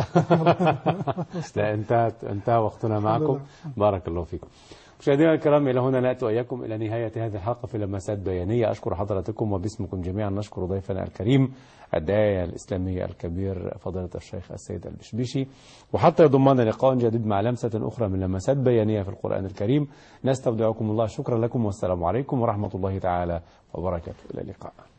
لا انتهت انتهى وقتنا معكم. بارك الله فيكم. مشاهدينا الكرام، إلى هنا نأتي وإياكم إلى نهاية هذه الحلقة في لمسات بيانية. أشكر حضراتكم وباسمكم جميعا نشكر ضيفنا الكريم الداعية الإسلامي الكبير فضيلة الشيخ السيد البشبيشي. وحتى يضمنا لقاء جديد مع لمسة أخرى من لمسات بيانية في القرآن الكريم، نستودعكم الله. شكرا لكم والسلام عليكم ورحمة الله تعالى وبركاته. إلى اللقاء.